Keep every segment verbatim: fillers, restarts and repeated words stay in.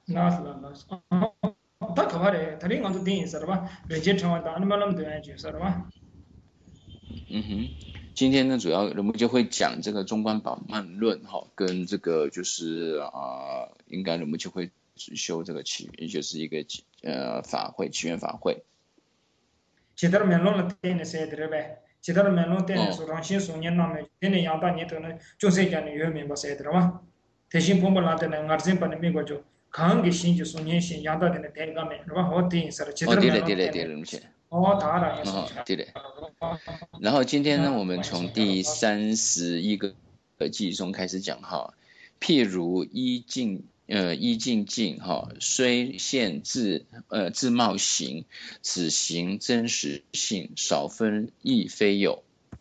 나스 나스 다 가발에 다른 것도 돼 있어 봐. 레제 청와다 안 말하면 돼 있어 봐. 嗯哼，今天呢，主要我们就会讲这个中观宝曼论哈，跟这个就是啊、呃，应该我们就会只修这个起，就是一个呃法会起源法会。 제대로 멜론을 때는 세드래 봐. 제대로 멜론 때는 哦 소랑신 소년 남에 때는 양다 니도는 조세견이 요면 봐 세드라 봐. 대신 본벌 때는 가르진 빠는 미고죠. 강게 신지 소년 신 양다 되는 대감에 봐. 어디 있어. 哦， 제대로 对了对 멜론 了对 때는 了，而且 어 다라 해서 哦对了，然后今天呢，我们从第三十一个记中开始讲哈，譬如依境呃依境境哈，虽现自呃自貌形，此形真实性少分亦非有。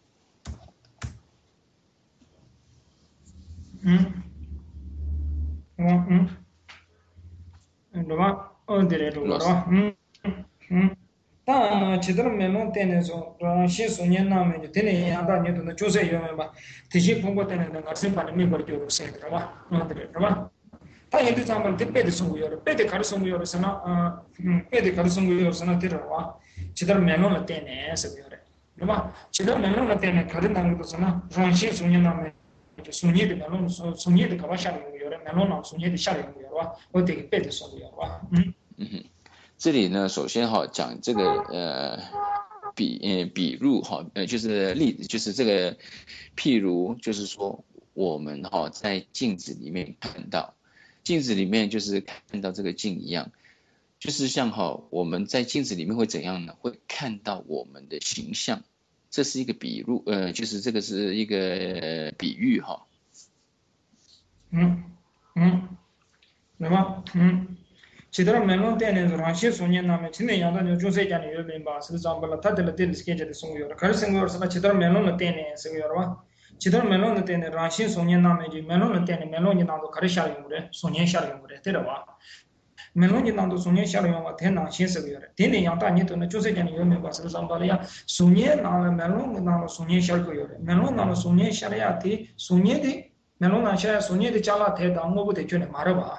嗯嗯嗯，对吧？哦对了对了，嗯嗯。다 제대로 메모 때에서 시 소년남에 되네 야다 니도 조세 요면 대시 공부 때는 내가 심판을 미버죠 세더라 봐. 그러더라 봐. 다 얘들 잠을 때배도 송구요. 배도 가르쳐 송구요서나 어 배도 가르쳐 송구요서나 들어와. 제대로 메모를 때네 서요래. 그러면 제대로 메모를 때네 가른 당도서나 시 소년남에 소년들 메모 소년들 가봐샤는 거요. 메모는 소년들 샤는 거요. 어떻게 배도 송구요. 음. 嗯哼，这里呢，首先哈讲这个呃比呃比入哈呃就是例子就是这个譬如就是说我们哈在镜子里面看到镜子里面就是看到这个镜一样，就是像哈我们在镜子里面会怎样呢？会看到我们的形象，这是一个比入呃就是这个是一个、呃、比喻哈。 嗯嗯，对吧？嗯。제대로 멜론 때는 라시 소년 남에 진행 양도 조세잖아요. 요면 봐서 잠발 타들 때 스케줄 송요. 가르생 거서 제대로 멜론 때는 서요와. 제대로 멜론 때는 라시 소년 남에 멜론 때는 멜론이 나도 가르샤요 그래. 소년 샤요 그래. 들어와. 멜론이 나도 소년 샤요 대나 신서요. 되는 양다 니도는 조세잖아요. 요면 봐서 잠발이야. 소년 나면 멜론 나도 소년 샤요. 멜론 나도 소년 샤야티 소년이 멜론 나샤 소년이 잘라 대다 뭐부 대전에 말아봐.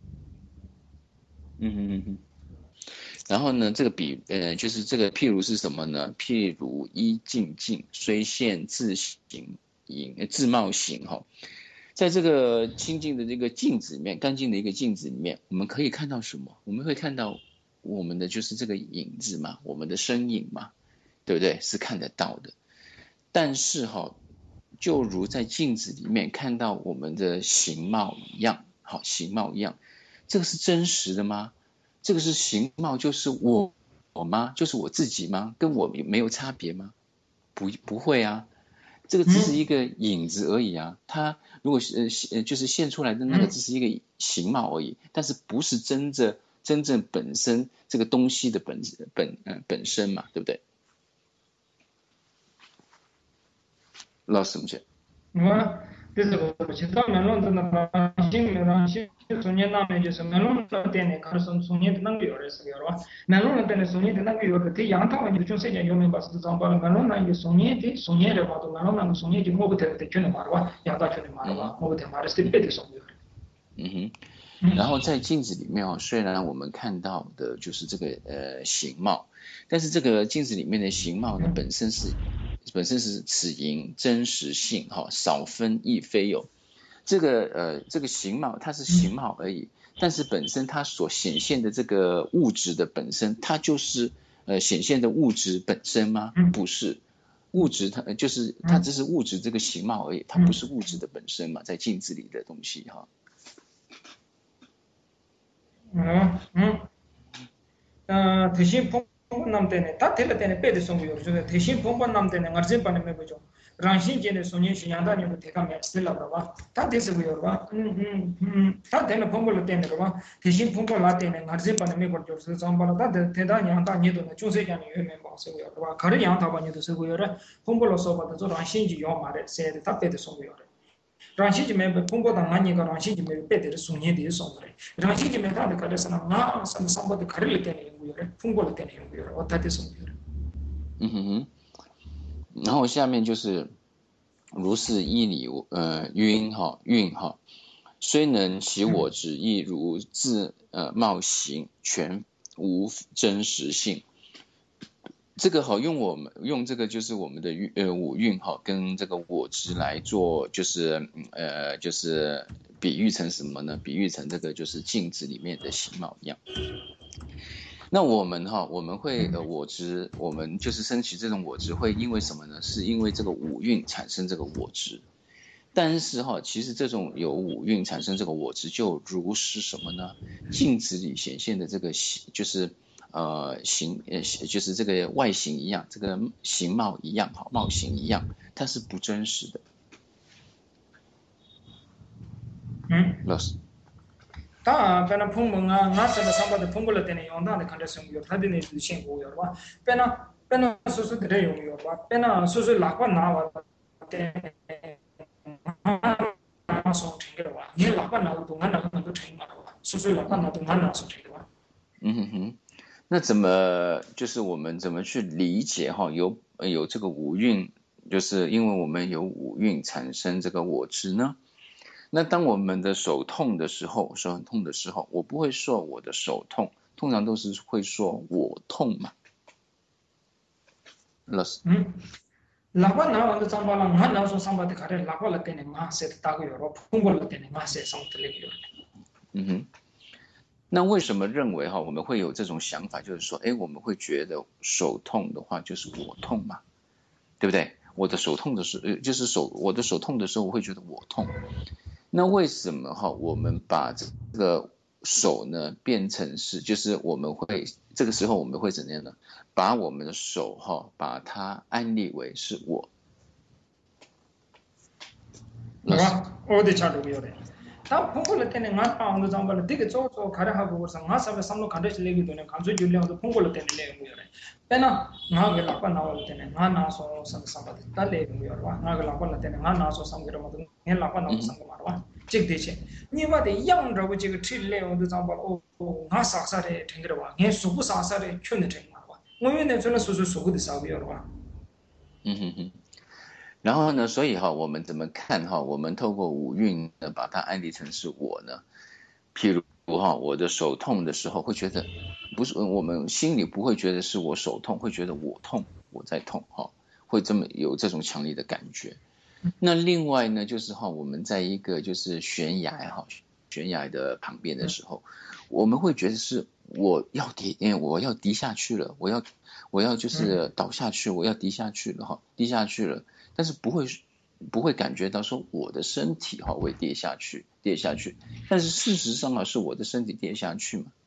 嗯哼嗯哼。然后呢，这个比呃，就是这个譬如是什么呢？譬如依境境，虽现自形影自貌形哈，在这个清净的这个镜子里面，干净的一个镜子里面，我们可以看到什么？我们会看到我们的就是这个影子嘛，我们的身影嘛，对不对？是看得到的。但是哈，就如在镜子里面看到我们的形貌一样，好，形貌一样，这个是真实的吗？这个是形貌，就是我我吗？就是我自己吗？跟我没有差别吗？不不会啊，这个只是一个影子而已啊。它如果是呃就是现出来的那个只是一个形貌而已，但是不是真正真正本身这个东西的本本呃本身嘛，对不对？老师们讲。 뭐 그래서 제가 멜론도 나신 멜론시 소년 남에 저 멜론 때문에 가서 소년 남게 요래서 요라 멜론 때문에 소년 남게 요래 그 양타만 좀 세게 요면 봐서 잠발 멜론 남게 소년이 소년을 봐도 멜론 남게 소년이 뭐부터 때 주는 말와 양다 주는 말와 뭐부터 말을 때 배도 소년 嗯哼。然后在镜子里面哦，虽然我们看到的就是这个呃形貌，但是这个镜子里面的形貌呢，本身是本身是此形真实性哈、哦，少分亦非有。这个呃这个形貌它是形貌而已，但是本身它所显现的这个物质的本身，它就是呃显现的物质本身吗？不是，物质它就是它只是物质这个形貌而已，它不是物质的本身嘛，在镜子里的东西哈。 음, 음. 아, 대신 봉헌남 때문에 다 텔레 때문에 빼도 송구요. 저 대신 봉헌남 때문에 अर्जेंट पाने में बचो. राशि जेने सोने शियादा ने को देखा मैच से लगा बा. ता देश गुयो बा. हम्म हम्म. ता देने 봉헌 때문에 बा. 대신 봉헌 लाते ने अर्जेंट पाने में बचो. 저 잠바라 다 대다 양다 니도 조세 जाने 요면 봐서요. बा. 가르 양다 바니도 쓰고요. 봉헌로서 봐도 저 라시지 요 말에 세데 다 빼도 송구요. राशि में पंगो दांगानी का राशि में पेदर सुनिए दे सोंरे राशि में ता करे सना ना सम संबंध कर लेते नहीं हुए पंगो लेते नहीं हुए और ताते सोंरे 嗯哼哼。然后下面就是如是依理呃晕哈运哈， 虽能其我执，亦如自呃冒形，全无真实性。这个好用我们用这个就是我们的呃五蕴哈，跟这个我执来做，就是呃就是比喻成什么呢？比喻成这个就是镜子里面的形貌一样。那我们哈，我们会呃我执，我们就是升起这种我执，会因为什么呢？是因为这个五蕴产生这个我执。但是哈，其实这种有五蕴产生这个我执，就如是什么呢？镜子里显现的这个就是呃形呃就是这个外形一样，这个形貌一样，好貌形一样，它是不真实的。 嗯， 老师。 다 배나 풍문아 나서가 삼바데 풍불을 때는 용단에 컨디션 요 타디네 주신 거요 봐 배나 배나 소소 그래 용요 봐 배나 소소 라과 나와 때 나서 튕겨 봐 니 라과 나도 동안 나도 튕겨 봐 소소 라과 나도 동안 나서 튕겨 봐 嗯哼哼，那怎么就是我们怎么去理解哈？有有这个五蕴，就是因为我们有五蕴产生这个我执呢？那当我们的手痛的时候，手很痛的时候，我不会说我的手痛，通常都是会说我痛嘛。老师， 嗯，拉瓜拿完的张巴拉，俺拿说上巴的卡的拉瓜了点的马些大个有，풍불了点的马些上的那个有。 嗯哼，那为什么认为哈我们会有这种想法，就是说，哎，我们会觉得手痛的话就是我痛嘛，对不对？我的手痛的时候，就是手我的手痛的时候，我会觉得我痛。那为什么哈我们把这个手呢变成是，就是我们会这个时候我们会怎样呢？把我们的手哈把它安立为是我。 是吧？我的查都有的。다 풍불을 때는 나 아무도 잠발 되게 저저 가려하고 그래서 나 사람 삼로 간다시 얘기 되는 간주 줄량도 풍불을 때는 내는 거예요. 배나 나가 라빠 나올 때는 나 나서 삼삼바도 달래는 거예요. 나가 라빠 때는 나 나서 삼기로 모두 내 라빠 나서 삼고 말아. 즉 대체 니바데 양라고 지금 틀래어도 잠발 오나 사사래 튕기러 와. 내 수부 사사래 큐는 튕기 말아. 뭐면 저는 수수 수부도 사고요. 嗯哼哼。然后呢，所以哈，我们怎么看哈？我们透过五蕴呢，把它安立成是我呢。譬如哈，我的手痛的时候，会觉得不是我们心里不会觉得是我手痛，会觉得我痛，我在痛哈，会这么有这种强烈的感觉。那另外呢，就是哈，我们在一个就是悬崖哈，悬崖的旁边的时候，我们会觉得是我要跌，因为我要跌下去了，我要我要就是倒下去，我要跌下去了哈，跌下去了。但是不会不会感觉到说我的身体哈会跌下去跌下去，但是事实上啊是我的身体跌下去嘛。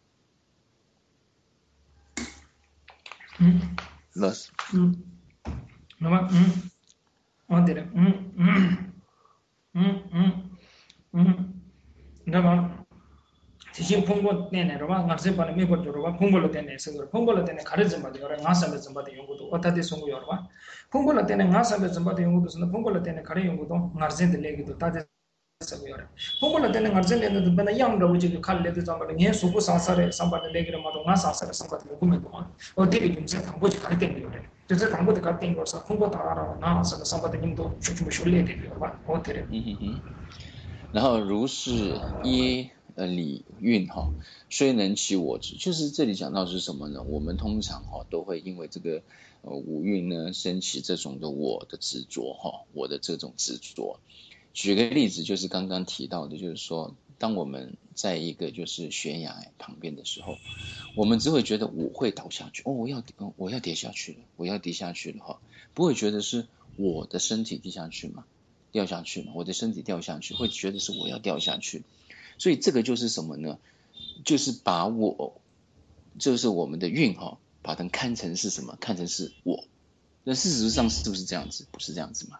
嗯， 老师， 嗯，那么嗯，我对了，嗯嗯嗯嗯嗯，那么。대신 풍부 내내 로마 나세 번에 매번 들어와 풍부로 되네 생각 풍부로 되네 가르쳐 봐도 여러 나사를 좀 봐도 연구도 어떻게 송고 여러 봐 풍부로 되네 나사를 좀 봐도 연구도 선은 풍부로 되네 가르 연구도 나르젠데 레기도 다들 서고 여러 풍부로 되네 나르젠데 도 양로 우지 칼레도 좀 봐도 예 수부 사사를 삼바를 레기를 마도 나사사를 삼바도 보면도 어디에 임세 당보지 가르 되는 거래 그래서 당보도 가르 되는 거서 풍부 따라라 나사를 삼바도 님도 좀 쉬려야 돼요 봐 어때요 嗯然后如是耶呃理蕴哈，虽能起我执，就是这里讲到是什么呢？我们通常哈都会因为这个呃五蕴呢升起这种的我的执着哈，我的这种执着。举个例子，就是刚刚提到的，就是说，当我们在一个就是悬崖旁边的时候，我们只会觉得我会倒下去，哦，我要我要跌下去了，我要跌下去了哈，不会觉得是我的身体跌下去嘛，掉下去嘛，我的身体掉下去，会觉得是我要掉下去。所以这个就是什么呢？就是把我，就是我们的运哈，把它看成是什么？看成是我。那事实上是不是这样子？不是这样子嘛？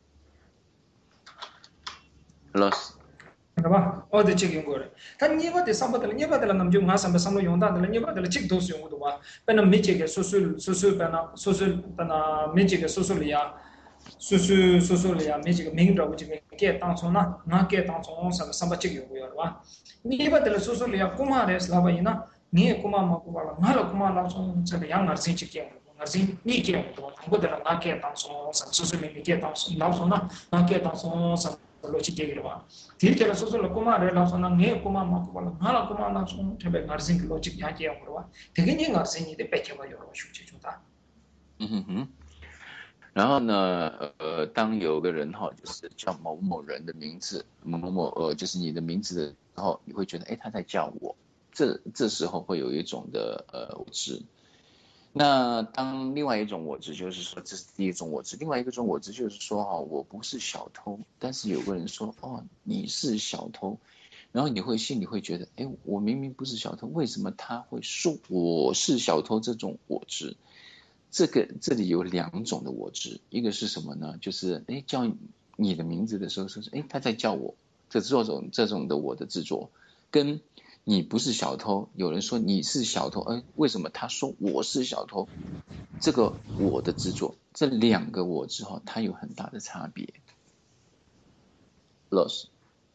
老师， 是吧？我的这个过来，但你把的上不得了，你把的了，那么就马上把上路用到的了，你把的了，这个都是用的哇。本来没这个，叔叔叔叔本来叔叔本来没这个叔叔里呀。叔叔叔叔里呀，没这个明着我这个给当中呢，那给当中什么什么这个有吧？你把这个叔叔里呀，姑妈的是老板呢，你也姑妈嘛姑妈了，俺了姑妈老从这个养儿子去给我，儿子你给我，我的了那给当中什么叔叔里给当中老从呢，那给当中什么 lo chi ke wa ti ke so so lo kuma re la so na nge kuma ma ko la ma la kuma na so te be ngar sing lo chi ya ke wa wa te ge ni ngar sing ni de pe ke wa yo ro shu chi chu ta 嗯哼哼。然后呢，呃，当有个人哈，就是叫某某人的名字，某某呃，就是你的名字的时候，你会觉得，哎，他在叫我，这这时候会有一种的呃我执。那当另外一种我执，就是说这是第一种我执，另外一个种我执就是说哈，我不是小偷，但是有个人说，哦，你是小偷，然后你会心里会觉得，哎，我明明不是小偷，为什么他会说我是小偷？这种我执。这个这里有两种的我执，一个是什么呢？就是哎叫你的名字的时候说是哎他在叫我，这这种这种的我的执着，跟你不是小偷，有人说你是小偷，哎为什么他说我是小偷？这个我的执着，这两个我执哈，它有很大的差别。Loss。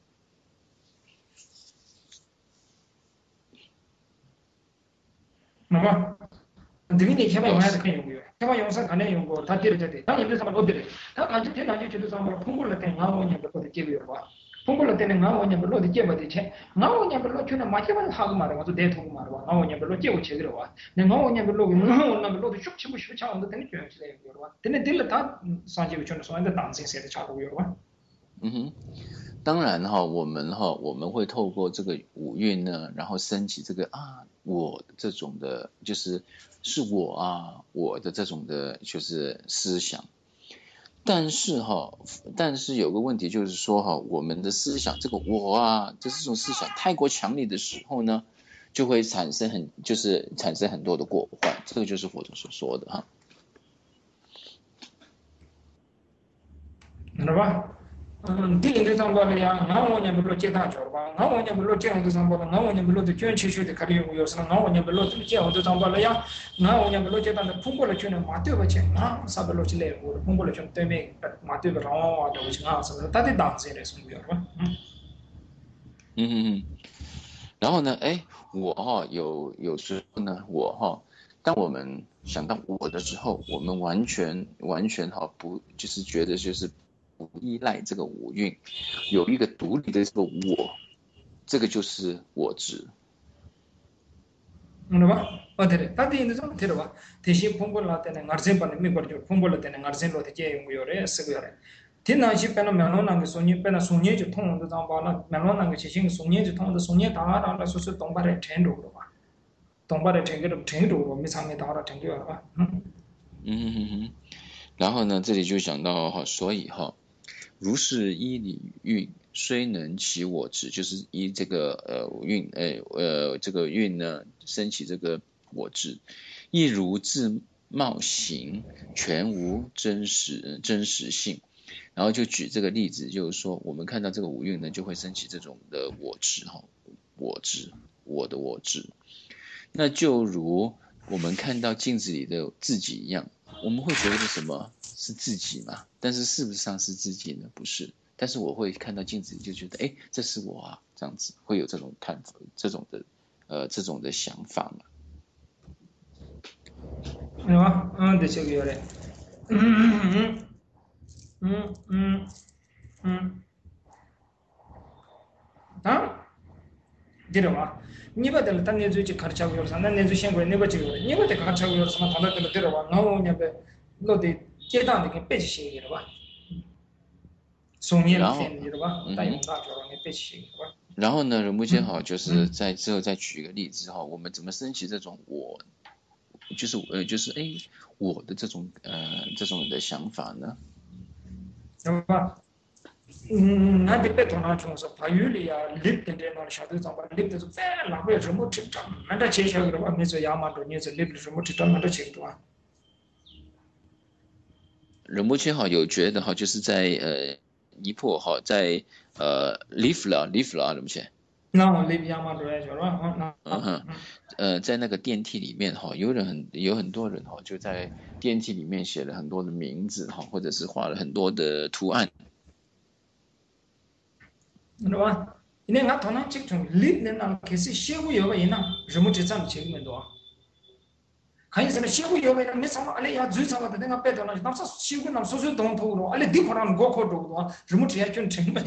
那么 Divini chiama in Loss。 mezzo che io. Chiama io sa cane io go ta dire te. Ta io sama odire. Ta ka jite na jite sama pungul te nga mo nya ko te ke yo ba. Pungul te nga mo nya lo de ke ba de che. Nga mo nya lo chuna ma che ba ha ma ra to de to ma ra. Nga mo nya lo che o che ro ba. Ne nga mo nya lo nga mo na lo de shuk chi mu shu cha on de ne che che yo ba. Tene dil ta sa ji chuna so de dan sing se de cha ko yo ba. 嗯哼。当然哈，我们哈我们会透过这个五蕴呢，然后升起这个啊我这种的，就是是我啊我的这种的，就是思想。但是哈，但是有个问题就是说哈，我们的思想这个我啊，这这种思想太过强烈的时候呢，就会产生很就是产生很多的过患，这个就是佛陀所说的哈。 是吧？嗯，第一个上报了呀，俺我年不落接大脚吧，俺我年不落这样子上报了，俺我年不落的捐去去的，可能有时候俺我年不落的这样子上报了呀，俺我年不落接单的通过了捐的马对不起，俺啥不落起来，我通过了捐对面马对不上啊，对不起啊，是不是？他得当时来送标是吧？嗯嗯嗯嗯。然后呢，哎，我哈有有时候呢，我哈，当我们想到我的时候，我们完全完全哈不就是觉得就是不依赖这个五蕴，有一个独立的这个我，这个就是我执。 是吧？哦对的，他第一个种对的吧？提起通过了的那二千八的没过就通过了的那二千多的接用有的是个的。天南西边那面罗那个送你边那送你就通的张巴那面罗那个去行送你就通的送你打打那说是东巴的程度了吧？东巴的程度程度没上面打的程度了吧？嗯。 嗯哼哼。然后呢，这里就讲到哈，所以哈，如是依理蕴，虽能起我执，就是依这个呃蕴呃呃这个蕴呢升起这个我执，亦如自冒形，全无真实真实性。然后就举这个例子，就是说我们看到这个五蕴呢，就会升起这种的我执哈，我执，我的我执。那就如我们看到镜子里的自己一样，我们会觉得什么是自己嘛？但是事实上是自己呢？不是。但是我会看到镜子里就觉得，哎，这是我啊，这样子会有这种看法，这种的呃这种的想法嘛。 是吧？嗯，对，这个有的。嗯嗯嗯嗯嗯啊，对了吧？你把这个当年就去考察过了，那年就先过你把这个，你把这个考察过了，什么谈到这个对了吧？然后那个落的阶段的跟背起写了吧？送你的然后， 分了吧？ 嗯哼。 大用大条给背起了吧？ 然后呢，仁波切好， 嗯就是嗯。 在之后再举一个例子哈，我们怎么升起这种我，就是呃就是哎我的这种呃这种的想法呢？ 是吧？嗯，那得别同那种是法律里啊，立的这那小队长吧，立的是反那个什么执照，那这介绍的话，你说亚麻多，你说立的什么执照，那这程度啊？ 仁波切好有觉得哈，就是在呃尼泊尔哈，在呃 live 了 live 了仁波切。 那我立亚麻多来说吧，那嗯哼。呃，在那个电梯里面哈，有人很有很多人哈，就在电梯里面写了很多的名字哈，或者是画了很多的图案。 是吧？因为俺同样这种立的那开始写过有个人呐，什么执照没签没多， 가인스는 시구 요배는 메사마 알레 야 주사가 내가 빼더나 남사 시구 남 소소 동토로 알레 디코랑 고코도 리모트 야준 정말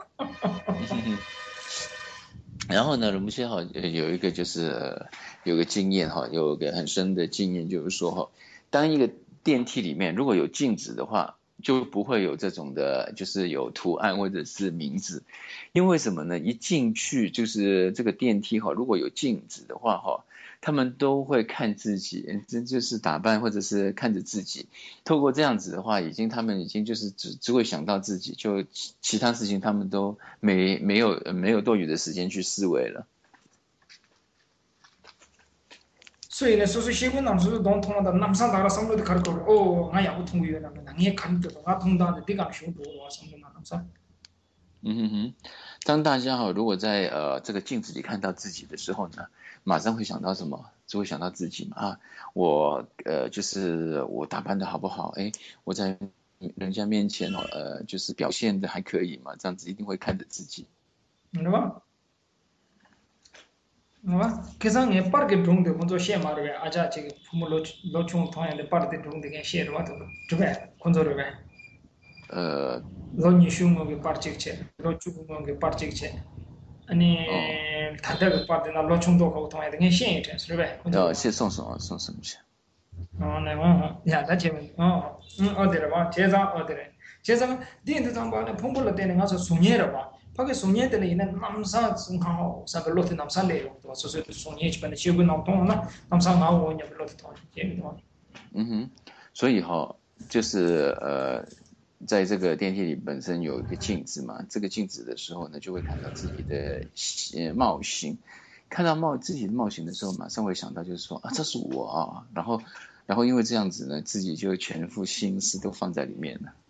然后呢，龙先哈有一个就是有个经验哈，有个很深的经验，就是说哈，当一个电梯里面如果有镜子的话，就不会有这种的，就是有图案或者是名字，因为什么呢？一进去就是这个电梯哈，如果有镜子的话哈，他们都会看自己，这就是打扮或者是看着自己。透过这样子的话，已经他们已经就是只只会想到自己，就其其他事情他们都没没有没有多余的时间去思维了。 所以呢，소소시군 남수도 돈 통하다 남산 나라 삼로도 가르고 오, 나 야구 통구에 나면 나게 간도 나 통다는데 네가 쉬고 와 삼로 남산。 嗯哼哼，当大家哈如果在呃这个镜子里看到自己的时候呢，马上会想到什么？就会想到自己嘛啊，我呃就是我打扮的好不好？哎，我在人家面前哦呃就是表现的还可以嘛，这样子一定会看着自己。 对吧？와 계산에 빠르게 동대 먼저 시에 말에 아자 지금 부모로 로총 통하는데 빠르게 동대게 시에로 와도 두배 건설을 해. 어 로니 슈모게 빠르직체 로추고게 빠르직체 아니 다들 빠르나 로총도 가고 통해야 되게 시에 됐어 왜? 어谢送什么送什么钱？ 어, 네, 어, 야, 나 지금 어, 응, 어디로 봐? 제자 어디로? 제자가 니한테 잠깐에 폰불로 때는 가서 송예로 봐. 밖에 송예 때는 이는 남사 승하고 사벨로트 남사래요. 또 소소 송예 집안에 지고 나오나 남사 나오고 이제 별로트 더 재미도. 嗯哼，所以哈、就是呃，在这个电梯里本身有一个镜子嘛，这个镜子的时候呢，就会看到自己的呃貌型，看到貌自己的貌型的时候，马上会想到就是说啊，这是我啊，然后然后因为这样子呢，自己就全副心思都放在里面了。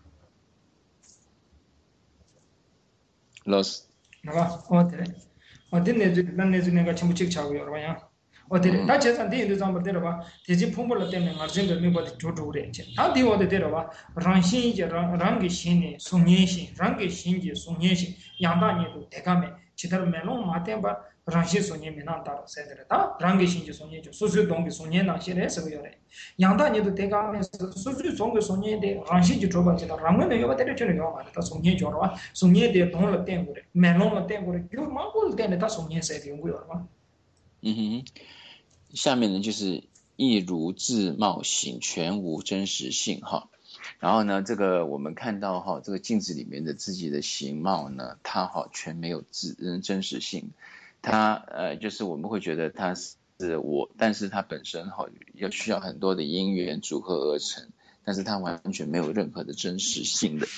老师， 봐, 어때? 어디 내주 난 내주 내가 전부 책 차고 여러 봐야. 어때? 나 제산 뒤에 좀 버려 봐. 대지 폼벌 때문에 마진도 미버디 조조래. 다 뒤어데 데려 봐. 랑신 이제 랑게 신이 송예신, 랑게 신지 송예신. 양다니도 대감에 지들 메롱 마템 봐. 랑시 송예 미난다 세들다. 랑게 신지 송예죠. 소수 동게 송예 나시래서 그래. 양다니도 대감에 소수 송게 송예데 랑시지 조바지다. 랑메 요가 때려 주는 거 말다. 송예 줘라. 송예데 돈을 땡 그래. 메롱을 땡 그래. 요 마골 때문에 다 송예 세대 연구요 봐. 嗯哼，下面呢就是一如自貌型，全无真实性哈。然后呢，这个我们看到哈，这个镜子里面的自己的形貌呢，它哈全没有自嗯真实性，它呃就是我们会觉得它是我，但是它本身哈要需要很多的因缘组合而成，但是它完全没有任何的真实性的。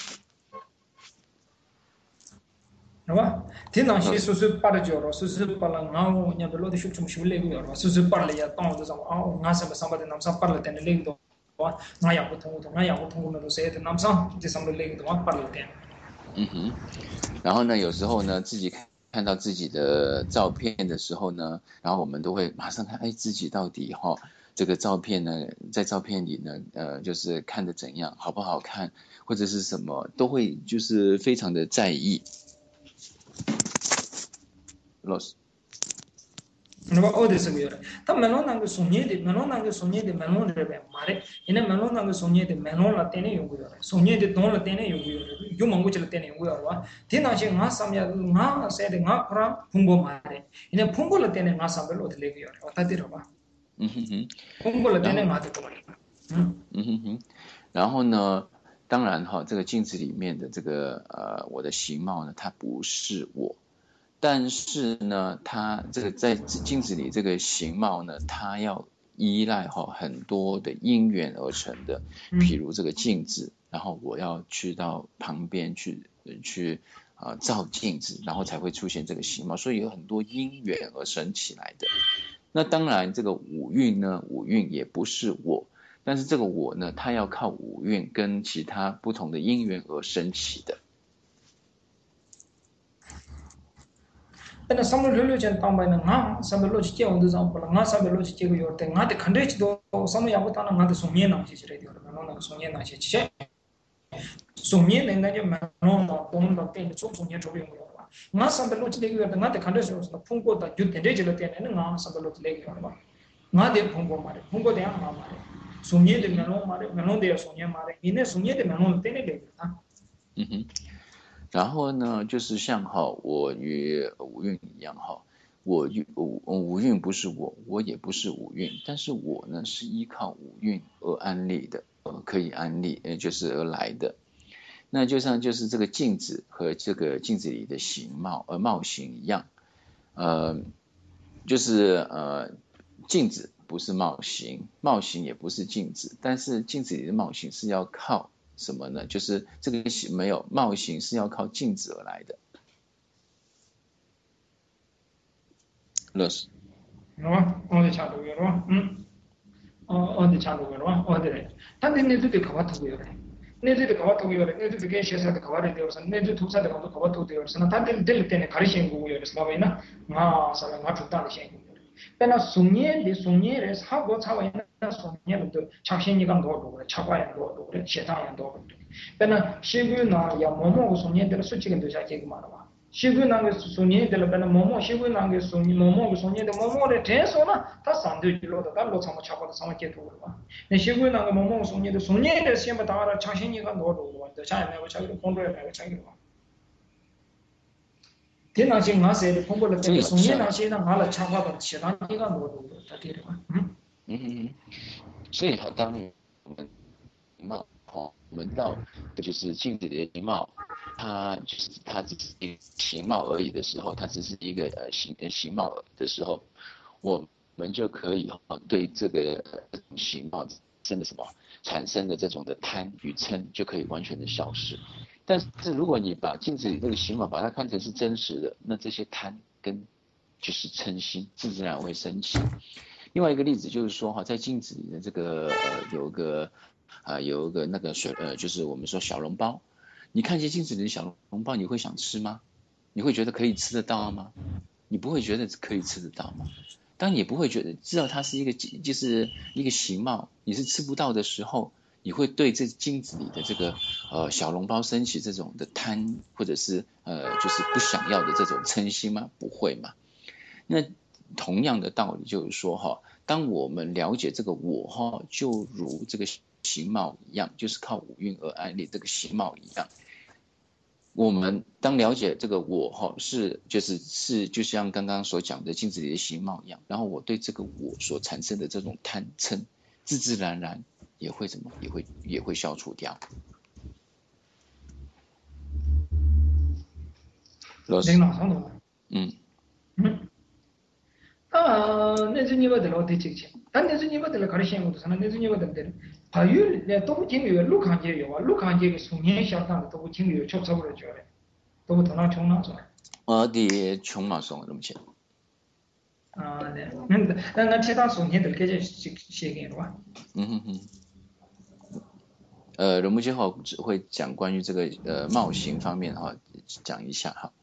봐. 디나시 수수 빠르죠. 수수 빨라 나오 냐벨로도 슉좀 슉레고요. 수수 빨라야 땅도 좀 아우 나서 삼바데 남사 빨라 때는 레기도 와 나야 보통도 나야 보통도 세대 남사 이제 삼바 레기도 와 빨라 때. 嗯哼，然后呢，有时候呢，自己看看到自己的照片的时候呢，然后我们都会马上看，哎，自己到底哈、这个照片呢，在照片里呢，呃，就是看得怎样，好不好看，或者是什么，都会就是非常的在意。 loss 너 어디서 그래? 다 멜론한 거 소녀데 멜론한 거 소녀데 멜론을 해 말해. 이네 멜론한 거 소녀데 멜론라 때네 요구요. 소녀데 돈라 때네 요구요. 요 망고질 때네 요구요. 와. 디나시 nga sam야 nga 세데 nga 프라 풍보 말해. 이네 풍보라 때네 nga 삼벨로 들레고요. 왔다 들어 봐. 嗯哼哼， 풍보라 때네 nga 듣고 말해. 嗯嗯哼哼，然后呢，当然哈，这个镜子里面的这个呃我的形貌呢，它不是我。 但是呢，它这个在镜子里这个形貌呢，它要依赖哈很多的因缘而成的，譬如这个镜子，然后我要去到旁边去去啊、呃、照镜子，然后才会出现这个形貌，所以有很多因缘而生起来的。那当然，这个五蕴呢，五蕴也不是我，但是这个我呢，它要靠五蕴跟其他不同的因缘而生起的。 근데 삼을 룰루전 땅바는 나 삼을 로지 제온도 잡고 나 삼을 로지 제고 요때 나한테 컨데치도 삼을 야고타는 나한테 송예 나지 지래요. 나는 송예 나지 지. 송예 내나게 만노나 돈도 때문에 좀 송예 조비는 거 봐. 나 삼을 로지 내고 요때 나한테 컨데치도 풍고다 유대대지를 때는 나 삼을 로지 내고 봐. ngade phongko mare phongko de ma mare sunye de melon mare melon de sunye mare ine sunye de melon tene de ta 嗯哼，然后呢，就是像哈我与五蕴一样哈，我五五蕴不是我，我也不是五蕴，但是我呢是依靠五蕴而安立的，呃，可以安立，呃，就是而来的。那就像就是这个镜子和这个镜子里的形貌，呃，貌形一样，呃，就是呃，镜子不是貌形，貌形也不是镜子，但是镜子里的貌形是要靠什么呢？就是这个没有貌形是要靠镜子而来的。乐视， 是吧？我的差不多是吧？嗯，哦，我的差不多是吧？我的嘞，但是你这个考法特别嘞，你这个考法特别嘞，你这个学生的考法的有啥？你这图啥的考法考法特别有啥？那他这这这呢，考的先过有的是吧？为呢，啊，啥了？我出大的先过。但那送年的送年的，差不差为那送年的都，长些你讲多多的，长花也多多的，写上也多多的。但那西关呢，也某某个送年的了，实际跟都下这个嘛了吧？西关那个送年的了，但那某某西关那个送某某个送年的某某的，这说呢，他上头就落的，他落上么差不多上么接头了吧？那西关那个某某送年的送年的，先不打了，长些你讲多多的，下面我差个工作那个差个吧。天那些我写的通过了，这个送年那些呢，俺了插花的，其他你讲多多的，他对的吧？嗯嗯嗯，所以当我们貌哦，我们到的就是镜子里的形貌，它就是它只是一个形貌而已的时候，它只是一个呃形形貌的时候，我们就可以哦对这个形貌真的什么产生的这种的贪与嗔就可以完全的消失。但是如果你把镜子里那个形貌把它看成是真实的，那这些贪跟就是嗔心自自然会升起。另外一个例子就是说哈，在镜子里的这个呃有个啊、呃、有一个那个水呃就是我们说小笼包，你看见镜子里的小笼包，你会想吃吗？你会觉得可以吃得到吗？你不会觉得可以吃得到吗？当你不会觉得知道它是一个就是一个形貌，你是吃不到的时候，你会对这镜子里的这个呃小笼包升起这种的贪或者是呃就是不想要的这种嗔心吗？不会嘛。那同样的道理就是说哈，当我们了解这个我哈，就如这个形貌一样，就是靠五蕴而安立这个形貌一样。我们当了解这个我哈是就是是就像刚刚所讲的镜子里的形貌一样，然后我对这个我所产生的这种贪嗔，自自然然也会怎么也会也会消除掉。老师，嗯嗯。아, 내주니가 될 어디 찍지? 단 내주니가 될 가르치는 것도 사는 내주니가 될 바율 내 또 진료 루칸제요. 루칸제의 수년 시작한 또 진료 접속을 줘야 돼. 또 더나 총나서. 어디 총마송 그렇지. 아, 네. 근데 나 제가 수년들 계제 시행해 봐. 嗯哼哼。呃，荣木今后会讲关于这个呃貌型方面哈，讲一下哈。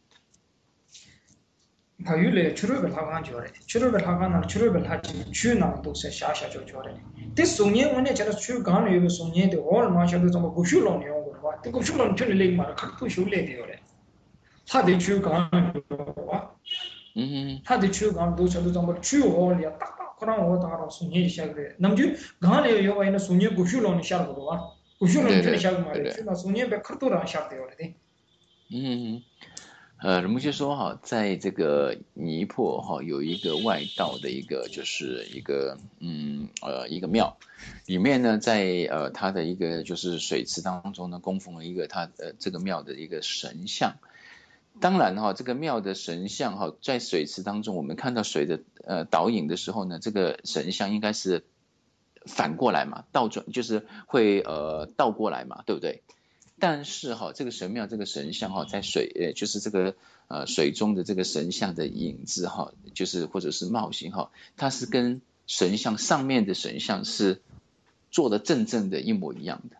바율에 추르벨 하간 줘래. 추르벨 하간은 추르벨 하지 추나 도세 샤샤 줘래. 데 송예 원에 제가 추 간을 이거 송예데 올 마셔도 좀 고슈론 용거 봐. 데 고슈론 틀리 말 갖고 쇼래 되요래. 하데 추 간을 봐. 음. 하데 추 간도 저도 좀 추올이야 딱딱 그런 거 다로 송예 시작해. 남주 간에 요가 있는 송예 고슈론 시작으로 봐. 고슈론 틀리 시작 말이야. 추나 송예 배 크도라 시작 되요래. 음. 呃，人们就说哈，在这个尼泊哈有一个外道的一个就是一个嗯呃一个庙，里面呢在呃它的一个就是水池当中呢供奉了一个它呃这个庙的一个神像。当然哈，这个庙的神像哈在水池当中，我们看到水的呃导引的时候呢，这个神像应该是反过来嘛，倒转就是会呃倒过来嘛，对不对？ 但是哈，这个神庙这个神像哈，在水呃，就是这个呃水中的这个神像的影子哈，就是或者是貌型哈，它是跟神像上面的神像是做的正正的一模一样的，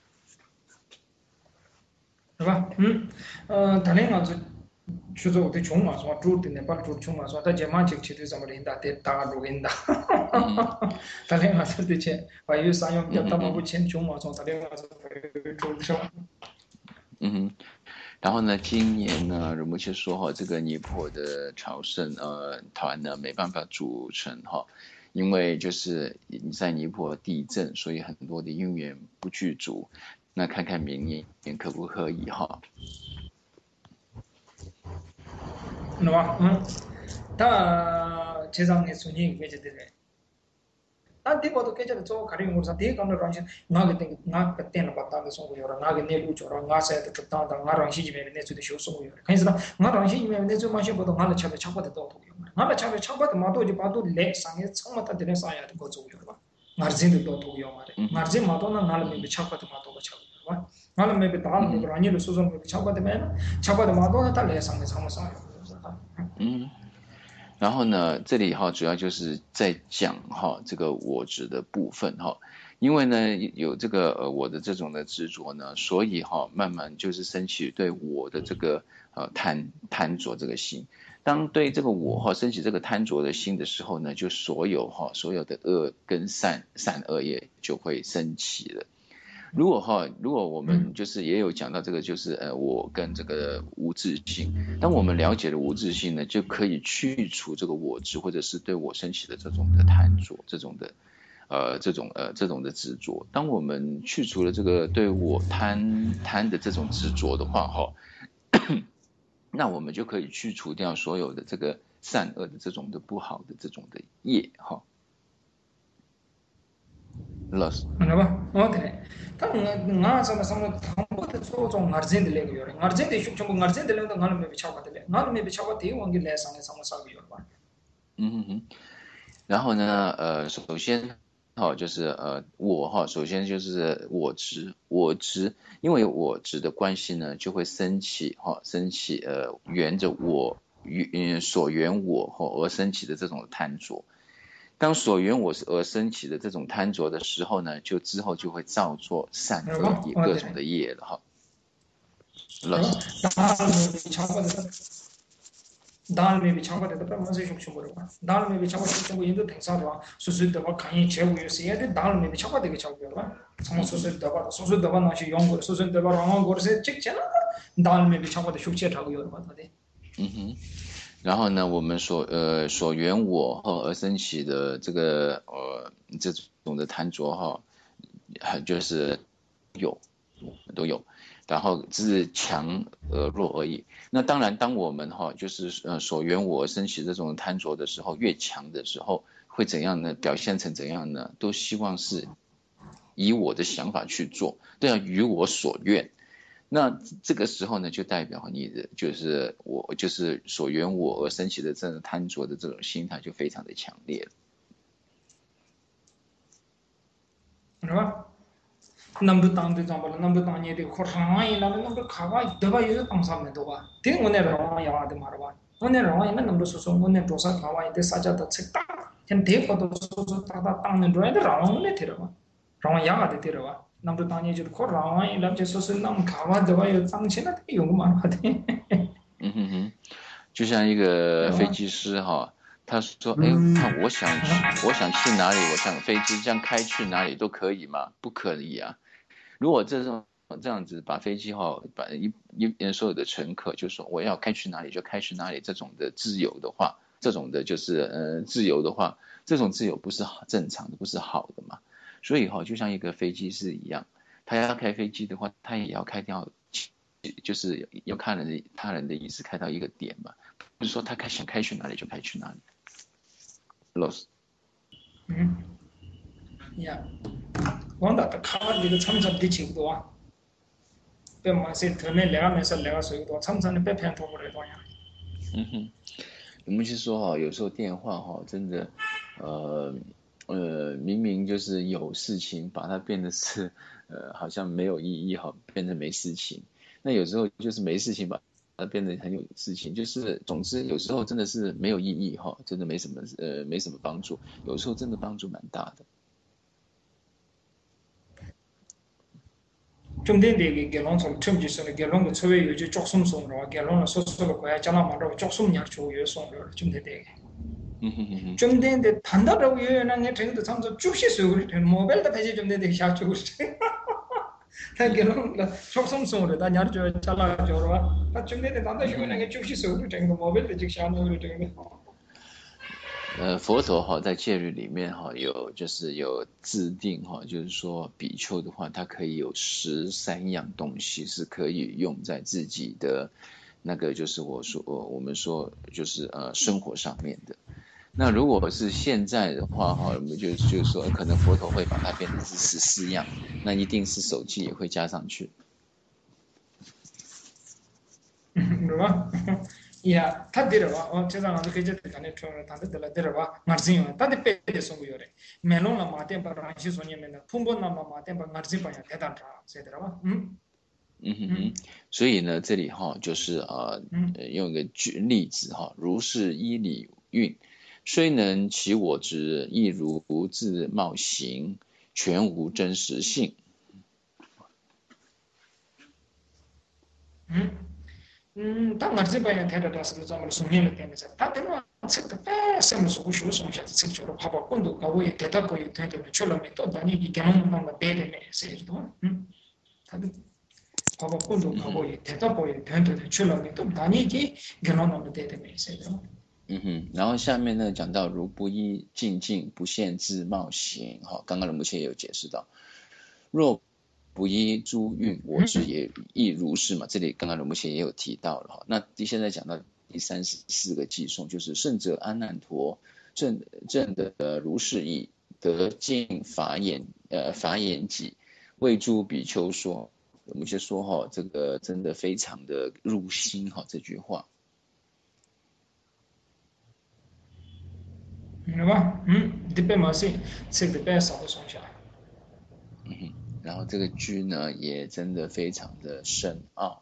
是吧？嗯，呃，他那个是。 추zo de chungma so tru de nepal tru chungma so ta jema chik chide samari da te ta ro inda tale ma so de che wa yu sa yong ya ta ma bu chen chungma so tale ma so tru so 嗯哼，然后呢，今年呢，如木切说哈，这个尼泊尔的朝圣呃团呢没办法组成哈， 因为就是在尼泊尔地震，所以很多的因缘不具足。那看看明年可不可以哈？ 那么，嗯，他这张的孙女给这的嘞。난 디고도 깨져도 저 가리는 거서 대가는 런신 나게 된 나 그때는 봤다는 소고요. 나게 내부 저런 나세도 적당하다. 나랑 시집에 내주도 쇼소고요. 그래서 나랑 시집에 내주 마셔 보도 나를 차에 차고도 도고요. 나를 차에 차고도 마도 이제 봐도 렉 상에 성마다 되는 사야 돼 거고요. 마르진도 도고요 말에. 마르진 마도는 나를 매 차고도 마도가 차고요. 나를 매 다음 매 아니로 소송 매 차고도 매 차고도 마도는 달래 상에 상마사요. 嗯。然后呢，这里哈主要就是在讲哈这个我执的部分哈，因为呢有这个呃我的这种的执着呢，所以哈慢慢就是升起对我的这个呃贪贪着这个心。当对这个我哈升起这个贪着的心的时候呢，就所有哈所有的恶跟善善恶业就会升起了。如果哈，如果我们就是也有讲到这个，就是呃，我跟这个无自性，当我们了解了无自性呢，就可以去除这个我执，或者是对我升起的这种的贪着，这种的呃这种呃这种的执着。当我们去除了这个对我贪贪的这种执着的话，哈，那我们就可以去除掉所有的这个善恶的这种的不好的这种的业，哈。老师， 那吧，我的，他我什么什么，他们的做种耳针的那个有人，耳针的就全部耳针的那个，俺们没被敲过的嘞，俺们没被敲过的，我给来上来什么啥个有吧？ 嗯哼哼。然后呢，呃，首先哈、哦、就是呃我哈、哦，首先就是我执，我执，因为我执的关系呢，就会升起哈、哦，升起呃缘着我缘所缘我哈、哦、而升起的这种贪着。当所缘我而升起的这种贪着的时候呢，就之后就会造作善恶业各种的业了哈。老师。दाल में भी छापा देता पर मजे शुक शुक बोलवा दाल में भी छापा शुक शुक ये तो ठेसा दवा सुसु दवा खाई छे वो से ये दाल में भी छापा देके छाप बोलवा सम सुसु दवा सुसु दवा ना छि योंग सुसु दवा रंग गोर से चिक चना दाल में भी छापा दे शुक छे ठा고 योर बात दे 嗯哼。然后呢，我们所呃所缘我哈而升起的这个呃这种的贪着哈，就是有都有。然后只是强呃弱而已。那当然，当我们哈就是呃所缘我升起这种贪着的时候，越强的时候会怎样呢？表现成怎样呢？都希望是以我的想法去做，都要与我所愿。那这个时候呢，就代表你的就是我就是所缘我而升起的这种贪着的这种心态就非常的强烈了。是吧？नंबर तांग दे जांबल नंबर तांग ये देखो रावा ये ना नंबर खावा दवा ये तांग सा में दोवा ते उन्हें रावा या आदे मारवा उन्हें रावा ये ना नंबर सोसो उन्हें दोसा खावा ये साजा द छिकता जन देखो तो सोसो ताता तांग ने रोए तो रावा उन्हें थे रावा रावा या आदे थे रावा नंबर तांग ये जो को रावा ये लब जे सोसो नाम खावा दवा ये तांग छे ना ते योग मार आदे 嗯哼哼，就像一个飞机师哈。他说：“哎，看我想去，我想去哪里，我想飞机这样开去哪里都可以吗？不可以啊！如果这种这样子把飞机哈，把一一所有的乘客就说我要开去哪里就开去哪里，这种的自由的话，这种的就是呃自由的话，这种自由不是正常的，不是好的嘛。所以哈，就像一个飞机师一样，他要开飞机的话，他也要开掉，就是要看人的他人的意思开到一个点嘛，不是说他开想开去哪里就开去哪里。” loss. 음, 야, 원다 또 카와디도 참선디 지구도와. 배만세 들매 내가 면서 내가 소유도 참선의 배편 도구를 도야. 嗯哼，我们是说哈，有时候电话哈，真的，呃呃，明明就是有事情，把它变得是呃好像没有意义哈，变成没事情。那有时候就是没事情吧。它变得很有事情，就是总之有时候真的是没有意义哈，真的没什么呃没什么帮助，有时候真的帮助蛮大的。좀 된데 결론성 처음 지서는 결론도 처음에 요지 조금 송으로 결론은 소소로 거야 전화 만들어 조금 약초 요송으로 좀 되게. 좀 된데 단다라고 요연한 게 되게 참서 쭉시서 우리 모바일도 배제 좀 되게 약초 다 결론 조금 송으로 다 냐르죠 잘라줘라 다 중간에 단다 요연한 게 쭉시서 우리 되게 모바일도 직시 안 오고 되게 呃，佛陀哈在戒律里面哈有就是有制定哈，就是说比丘的话，他可以有十三样东西是可以用在自己的那个就是我说我们说就是呃生活上面的。那如果是现在的话哈，我们就就是说可能佛陀会把它变成是十四样，那一定是手机也会加上去。 对吧？呀，他得了吧？哦，这张俺就可以这看的出来，他得了得了吧？俺是用，他的背的送过来，梅隆了马店把人去说你们的，พุ่波那么马店把俺是把人太当啥，谁得了吧？嗯嗯哼哼， 嗯所以呢，这里哈就是呃嗯呃用一个举例子哈，如是依理运，虽能其我执，亦如自冒行，全无真实性。 嗯嗯，他俺是把人太当是咱们送你们店的噻，他等我吃的白，什么时候学送下子吃去了，跑跑滚都搞我也太大过一太多了，去了没到，但你一跟我们那么白的没，谁知道？嗯，他的。跑跑滚都跑过也，太大过也，太多的去了没到，但你已跟我那么白的没，谁知道？ 嗯哼，然后下面呢讲到如不依境境，不现自冒行，哈，刚刚的目前也有解释到，若不依诸运，我执也亦如是嘛。这里刚刚的目前也有提到了哈。那现在讲到第三十四个偈颂，就是圣者阿难陀正正的如是意，得尽法眼呃法眼己，为诸比丘说。我们先说哈，这个真的非常的入心哈，这句话。 对吧？嗯，这边嘛是这个边少的送下。 嗯哼，然后这个句呢也真的非常的深奥。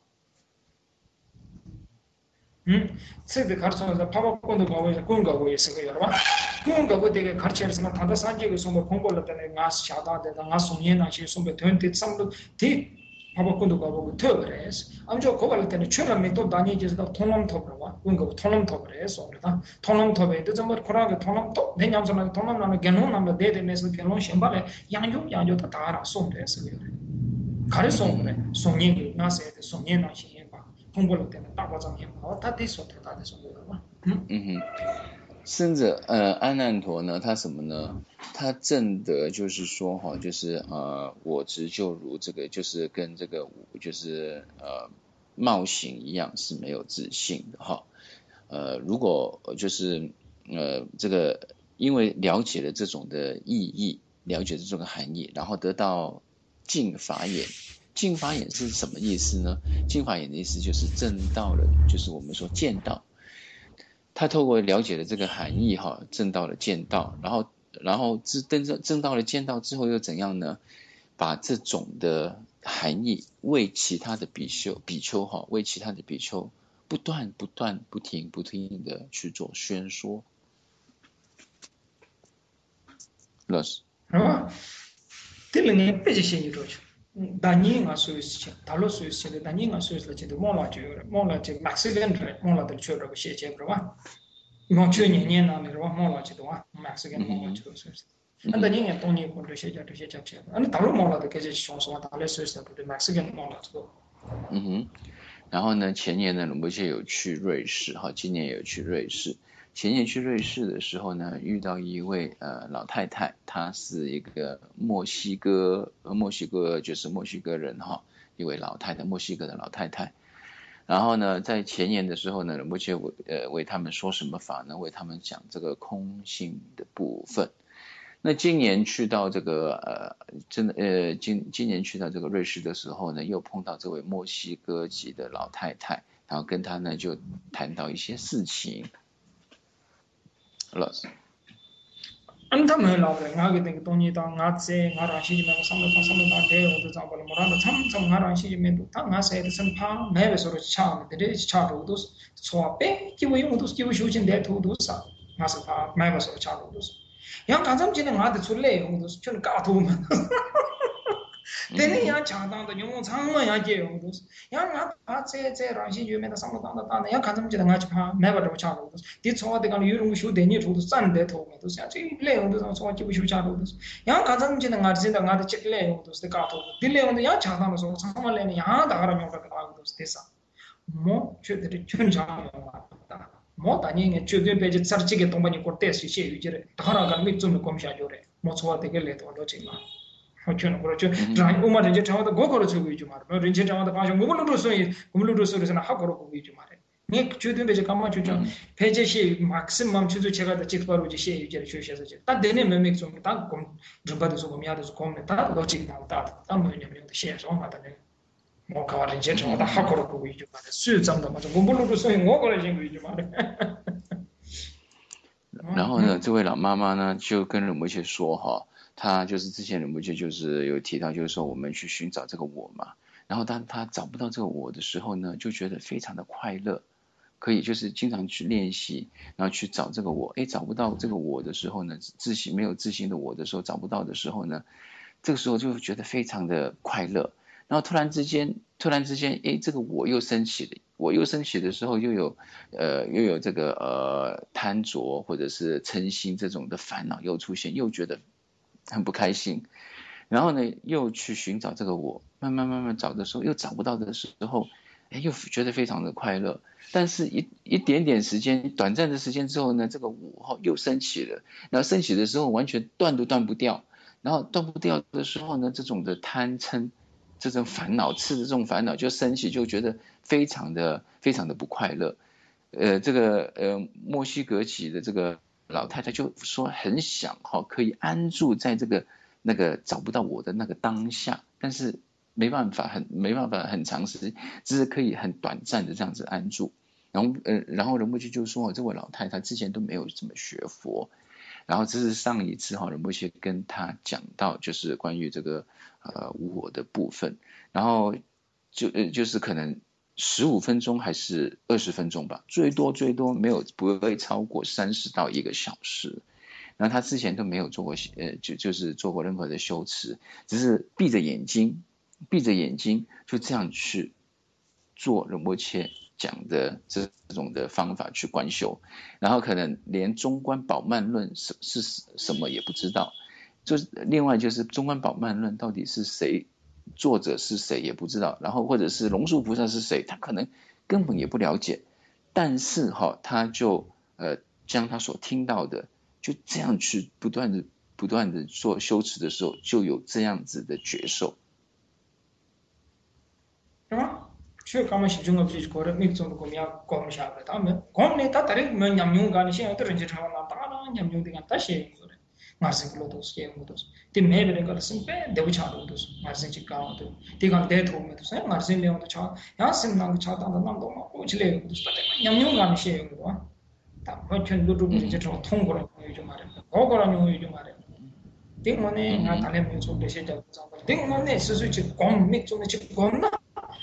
嗯，这个가르쳐서 파박권도 가고 군 가고 있어요, 여러분. 군 가고 되게 가르쳐서 다다 산지가 sombo 공부를 때는 가서 샤다데 나 송예나 시 sombo 된데 삼도 디 파박권도 가고 더 그래서 아무저 거갈 때는 처음에 또 다니지서 통놈 톱으로 군 가고 통놈 톱으로 해서 그러다 통놈 톱에도 좀 그러게 통놈 톱 내냐면서 통놈 나는 개놈 나면 대대면서 개놈 신발에 양조 양조 다 알아送的是 가르쳐 그래 송예 나서 송예나 시 공부를 때는 따과장해 봐. 다 됐어, 다 됐어.嗯嗯哼，甚者呃阿难陀呢，他什么呢？他证得就是说哈，就是呃我执就如这个，就是跟这个就是呃冒险一样是没有自信的哈。呃，如果就是呃这个因为了解了这种的意义，了解这种的含义，然后得到净法眼。净法眼是什么意思呢？净法眼的意思就是证到了，就是我们说见到。他透过了解了这个含义哈，证到了见到，然后然后证证到了见到之后又怎样呢？把这种的含义为其他的比丘比丘哈，为其他的比丘不断不断不停不停的去做宣说。老师， 是吧？这里呢，别些些一着去。다니가 소유시 달로 소유시 다니가 소유시 몰라 줘 몰라 줘 막시겐 몰라 될 줘라고 시제 그러봐 이건 주년년 나는 그러봐 몰라 줘도 와 막시겐 몰라 줘 소유시 안다 니가 돈이 콘도 시제 도 시제 쳐 아니 달로 몰라 될 게지 쇼소 달로 소유시 도 막시겐 몰라 줘 嗯哼，然后呢，前年呢，龙波切有去瑞士，哈，今年也有去瑞士。前年去瑞士的时候呢，遇到一位呃老太太，她是一个墨西哥，呃墨西哥就是墨西哥人哈，一位老太太，墨西哥的老太太。然后呢，在前年的时候呢，龙波切为呃为他们说什么法呢？为他们讲这个空性的部分。那今年去到这个呃，真的呃，今今年去到这个瑞士的时候呢，又碰到这位墨西哥籍的老太太，然后跟她呢就谈到一些事情。老师， 安他们老的，俺个那个东西当俺在俺让西面上面上上面当带我都找不了，我让他参参俺让西面都，他俺在的身旁，每个时候抢的，这抢着都是错呗，就为我都是就修行带头都是，俺是他每个时候抢着都是。yang kanzam jine nga de chule yong dos chun ka tu ma tene yang chang dang de yong chang ma yang je yong dos yang nga a che che rang xin yu me da sam dang da da yang kanzam jine nga chi pa me ba de cha ro dos di cho de gan yu rong shu de ni chu dos san de to me dos ya chi le yong dos so chi bu shu cha ro dos yang kanzam jine nga jin da nga de chi le yong dos de ka tu di le yong yang chang dang so chang ma le ni yang da ga ra yong da ka dos de sa mo chu de chun cha yong ma da 뭐 다니게 주변 배지 서치게 동반이 corte si che yujere dhara gan mi zum kom sha jore mo chwa de gele to lo chima ho chun ko chu dran uma de chawa da go ko chu gu ju mar no rin che chawa da pa ngo lu so yi gum lu so so na ha ko gu ju mar ni 주변 배지 가마 chu chu 배제 시 maximum chu chu 제가 da chik paru ji she yujere chu she se ta de ne me me zum ta kom jumba de so kom ya de so kom ne ta lo chik na ta ta mo ne me de she so ma ta ne 뭐 가와는 제 저다 하고로 보고 있죠 말에 수점도 맞아 몸불로도 소용 먹어라 지금 있죠 말에 然后呢，这位老妈妈呢就跟仁波切说哈，她就是之前仁波切就是有提到，就是说我们去寻找这个我嘛，然后当她找不到这个我的时候呢，就觉得非常的快乐，可以就是经常去练习，然后去找这个我，诶，找不到这个我的时候呢，自信没有自信的我的时候，找不到的时候呢，这个时候就觉得非常的快乐。然后突然之间，突然之间，诶，这个我又升起了，我又升起的时候，又有呃，又有这个呃贪着或者是嗔心这种的烦恼又出现，又觉得很不开心。然后呢，又去寻找这个我，慢慢慢慢找的时候，又找不到的时候，诶，又觉得非常的快乐。但是一一点点时间，短暂的时间之后呢，这个我又升起了，然后升起的时候完全断都断不掉，然后断不掉的时候呢，这种的贪嗔。这种烦恼，吃的这种烦恼就升起，就觉得非常的非常的不快乐。呃，这个呃墨西哥籍的这个老太太就说很想哈、哦、可以安住在这个那个找不到我的那个当下，但是没办法很没办法很长时间，只是可以很短暂的这样子安住。然后呃然后仁波切就说这位老太太之前都没有怎么学佛。然后这是上一次哈，仁波切跟他讲到就是关于这个呃无我的部分，然后就呃就是可能十五分钟还是二十分钟吧，最多最多没有不会超过三十到一个小时。然后他之前都没有做过呃就就是做过任何的修持，只是闭着眼睛闭着眼睛就这样去做仁波切讲的这种的方法去观修，然后可能连中观宝鬘论是是什么也不知道，就是另外就是中观宝鬘论到底是谁，作者是谁也不知道，然后或者是龙树菩萨是谁，他可能根本也不了解，但是哈、哦，他就呃将他所听到的就这样去不断的不断的做修持的时候，就有这样子的觉受。 Sure, kama shi junga bridge ko mi tsong ko mya ko ma sha ba ta me ko ne ta tare me nyam nyung ga ni she ta ren je tha na ta na nyam nyung de ga ta she ko re ngar sing lo dos ke mo dos ti me be ga sim pe de bu cha do dos ngar sing chi ka do ti ga de tho me dos ngar sing le on cha ya sim nang cha ta na nam do ma ko chi le dos ta nyam nyung ga ni she ko wa ta ko chen lu du bridge tho thong ko ra yu ju ma re ko ko ra nyu yu ju ma re ti mo ne nga ta le me so de she ja sa ba ti mo ne su su chi kom mi tsong chi kom na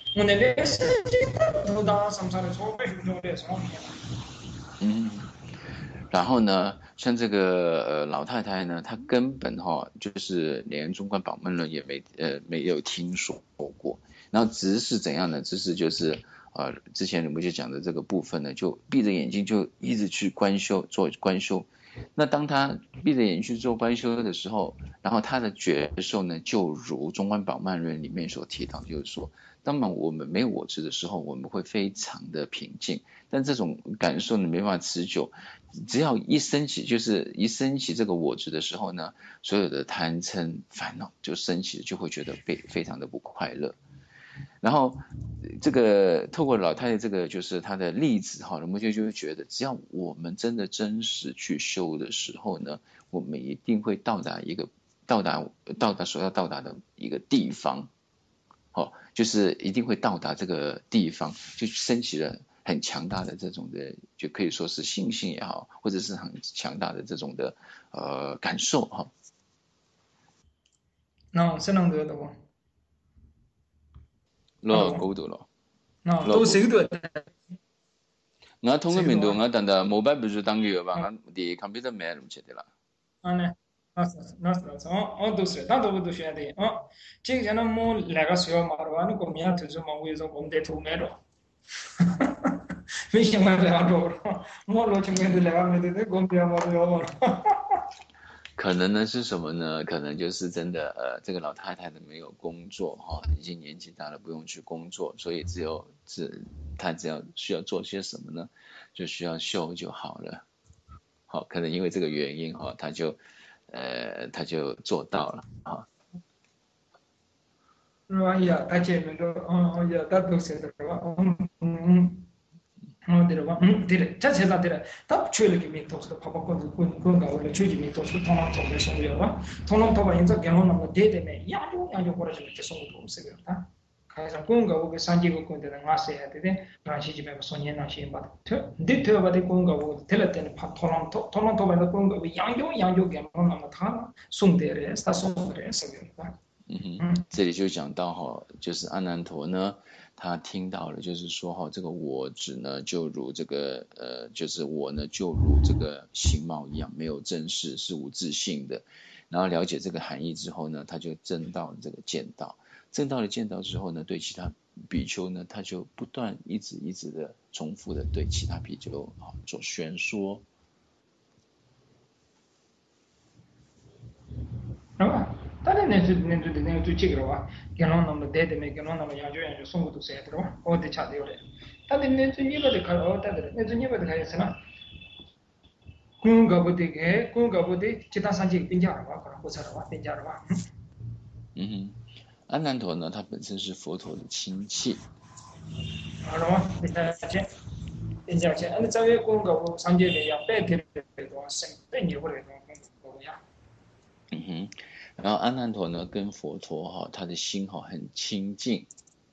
嗯，然后呢，像这个呃老太太呢，她根本哈、哦、就是连中观宝鬘论也没呃没有听说过，然后只是怎样呢？只是就是呃之前仁波切讲的这个部分呢，就闭着眼睛就一直去观修做观修。那当他闭着眼睛去做观修的时候，然后他的觉受呢，就如中观宝鬘论里面所提到，就是说。当然我们没有我执的时候，我们会非常的平静，但这种感受呢没办法持久，只要一升起，就是一升起这个我执的时候呢，所有的贪嗔烦恼就升起，就会觉得非非常的不快乐。然后这个透过老太太这个就是她的例子哈，仁波切就会觉得，只要我们真的真实去修的时候呢，我们一定会到达一个到达到达所要到达的一个地方。哦，就是一定会到达这个地方，就升起了很强大的这种的，就可以说是信心也好，或者是很强大的这种的呃感受哈。 那是能得的不？ 咯，高度咯。 那都谁得？ 我通過面度，我但係冇辦法就當佢吧，我啲 computer 咩唔切得啦。 啊呢？那是那是那是，哦哦都是，但都不都学的哦。这个呢，我那个学嘛的话，那个面就是嘛，为什么我们得偷买着？没想到这样做，我老亲们的那个没得那个面嘛都要嘛。 可能呢是什么呢？可能就是真的呃，这个老太太呢没有工作哈、哦，已经年纪大了，不用去工作，所以只有只她只要需要做些什么呢？ 就需要修就好了。好，可能因为这个原因哈，他就呃他就做到了啊。 是吧？呀，他前面都，哦呀，他都写的是吧？嗯嗯嗯，对了吧？嗯，对了，这现在对了，他吹了个面头是爸爸过过过搞了，吹个面头是通常做的生意吧？通常他把人家给我那么对的没，呀就呀就过来就接送我是个他。开始公搞我三几个公的那些还对的，然后是这边说年那些吧，特，对特把的公搞我，特了的怕通常通通常他把的公搞我养就养就给我那么他送的人，他送的人是个吧？ 嗯哼， 嗯。 这里就讲到哈，就是阿难陀呢，他听到了，就是说哈，这个我执呢，就如这个呃，就是我呢，就如这个形貌一样，没有真实，是无自性的。然后了解这个含义之后呢，他就证到这个见道，证到了见道之后呢，对其他比丘呢，他就不断一直一直的重复的对其他比丘啊做宣说。 是吧？但是那是那是那就这个吧，给侬那么带的没给侬那么研究研究，送过都是的吧？我得查的了。但是那就你把的看哦，但是那就你把的看是哪？公搞不得个，公搞不得，其他三级评价了吧？可能不差了吧？评价了吧？ 嗯哼，阿难陀呢，他本身是佛陀的亲戚。 好了吗？你看这评价这，那这位公搞三级的要白的的多少？对你或者多公搞呀？ 嗯哼，然后阿难陀呢，跟佛陀哈，他的心哈很亲近。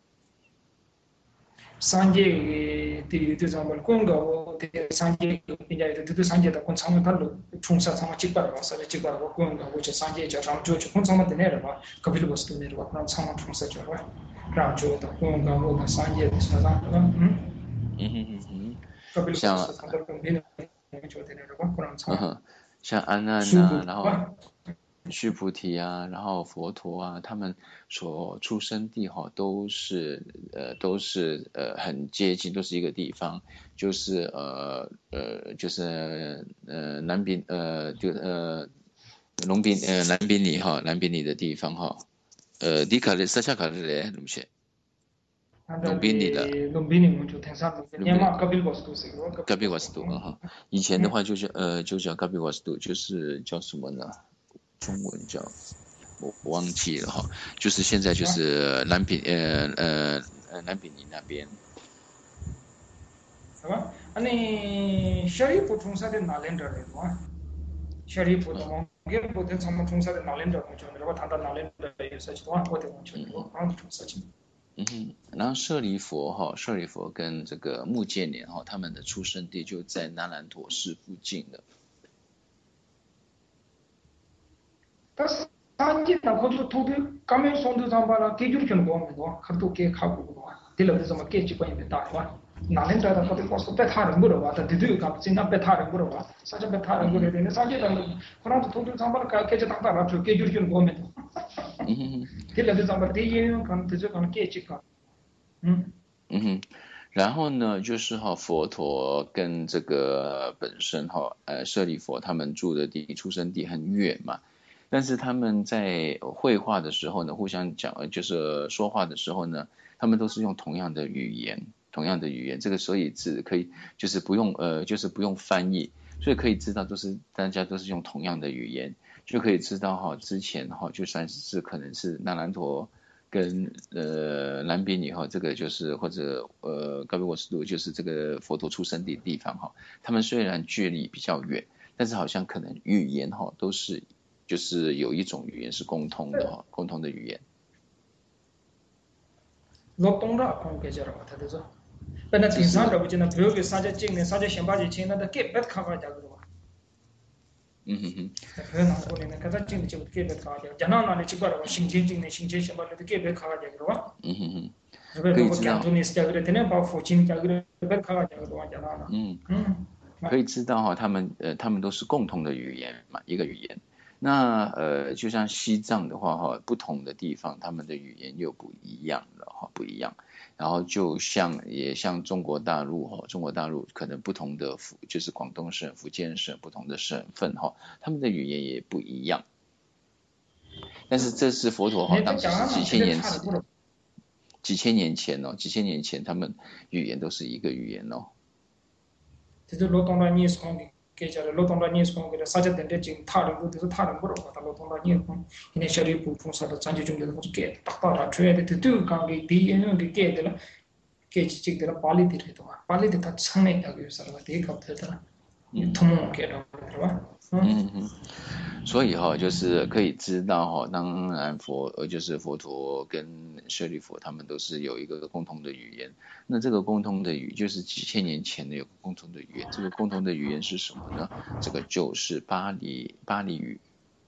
三界的对对上面公告的三界人家的对三界的公厂们他路冲杀他们几百了，啥的几百了，公告我去三界叫他们就去工厂们的那了吧，隔壁的不是的那了吧，让厂们冲杀去了，然后就到公告我的三界的啥啥，嗯， 嗯哼哼哼， 隔壁的不是像他的隔壁的就的那了吧，让厂嗯哼，像阿难舒服呐、然后吧， 须菩提啊，然后佛陀啊，他们所出生地哈都是呃都是呃很接近，都是一个地方，就是呃呃就是呃南宾呃就呃龙宾呃南宾里哈南宾里的地方哈，呃迪卡的萨夏卡的嘞，对不起， 他的龙宾里的。 里龙宾里就天上龙宾，你嘛隔壁不是都是个，隔壁嘎比不是， 瓦斯杜啊嗯哈，以前的嗯， 话就是呃就叫嘎比瓦斯杜，就是叫什么呢？中文叫我我忘记了哈，就是现在就是吧？ 是南比呃呃呃南比尼那边。 是吧？啊，你小里不冲杀的哪两者来着啊？小里普的嗯嘛，给不的他们冲杀的哪两者我就那个谈到哪两者有事情的话，我得往去那个嗯帮助事情。 嗯哼，然后舍利佛哈，舍利佛跟这个目犍连哈，他们的出生地就在那兰陀寺附近的。 但是三级那个就土地，刚没送到上班了，给就全国没多，可都给考过的话，第二个什么给几个人没打的话，哪能打的？可都告诉别他人不的话，他对对干，现在别他人不的话，啥叫别他人不的？那三级那个，可能是土地上班了，给就当打了，就给就全国没多。 嗯哼哼， 第二个上班第一个可能就是可能给几个，嗯。 嗯哼，然后呢，就是哈佛陀跟这个本身哈呃舍利佛他们住的地出生地很远嘛。但是他们在绘画的时候呢，互相讲，就是说话的时候呢，他们都是用同样的语言，同样的语言，这个所以只可以就是不用呃，就是不用翻译，所以可以知道都是大家都是用同样的语言，就可以知道哈，之前哈就算是可能是那兰陀跟呃南比尼哈，这个就是或者呃高比沃斯度，就是这个佛陀出生地地方哈，他们虽然距离比较远，但是好像可能语言哈都是。就是有一种语言是共通的哈，共通的语言。 劳动了，空给着了，他都说，本来顶上这不就那不要给啥子经呢，啥子先把这钱那都给别看看价格的吧。 嗯哼哼。 不要拿过来呢，看他经的就给别看价，加拿哪里去过了，新钱经的新钱先把那都给别看看价格的吧。 嗯哼哼。 是不是？如果讲出你是价格的，天天把父亲价格的别看看价格的话，加拿大。 嗯嗯。 可以知道哈，他们呃，他们都是共同的语言嘛，一个语言。那呃，就像西藏的话哈，不同的地方他们的语言又不一样了哈，不一样。然后就像也像中国大陆哈，中国大陆可能不同的福就是广东省、福建省不同的省份哈，他们的语言也不一样。但是这是佛陀哈，当时是几千年前，几千年前哦，几千年前他们语言都是一个语言哦。 这罗东的你是空的，给家的罗东的你是空给的，啥叫等着进他人不就是他人不了嘛？他罗东的你空，现在小里补充啥的，咱就中的都是给，打到了出来的，都都刚给第一种给给的了，给这个了巴黎的了，对吧？巴黎的他城内那个啥的，第一个的了，通通给了，是吧？ 嗯嗯。所以哈、哦，就是可以知道哈、哦，当然佛呃就是佛陀跟舍利弗他们都是有一个共同的语言。那这个共同的语就是几千年前的有个共同的语言。这个共同的语言是什么呢？这个就是巴黎巴黎语。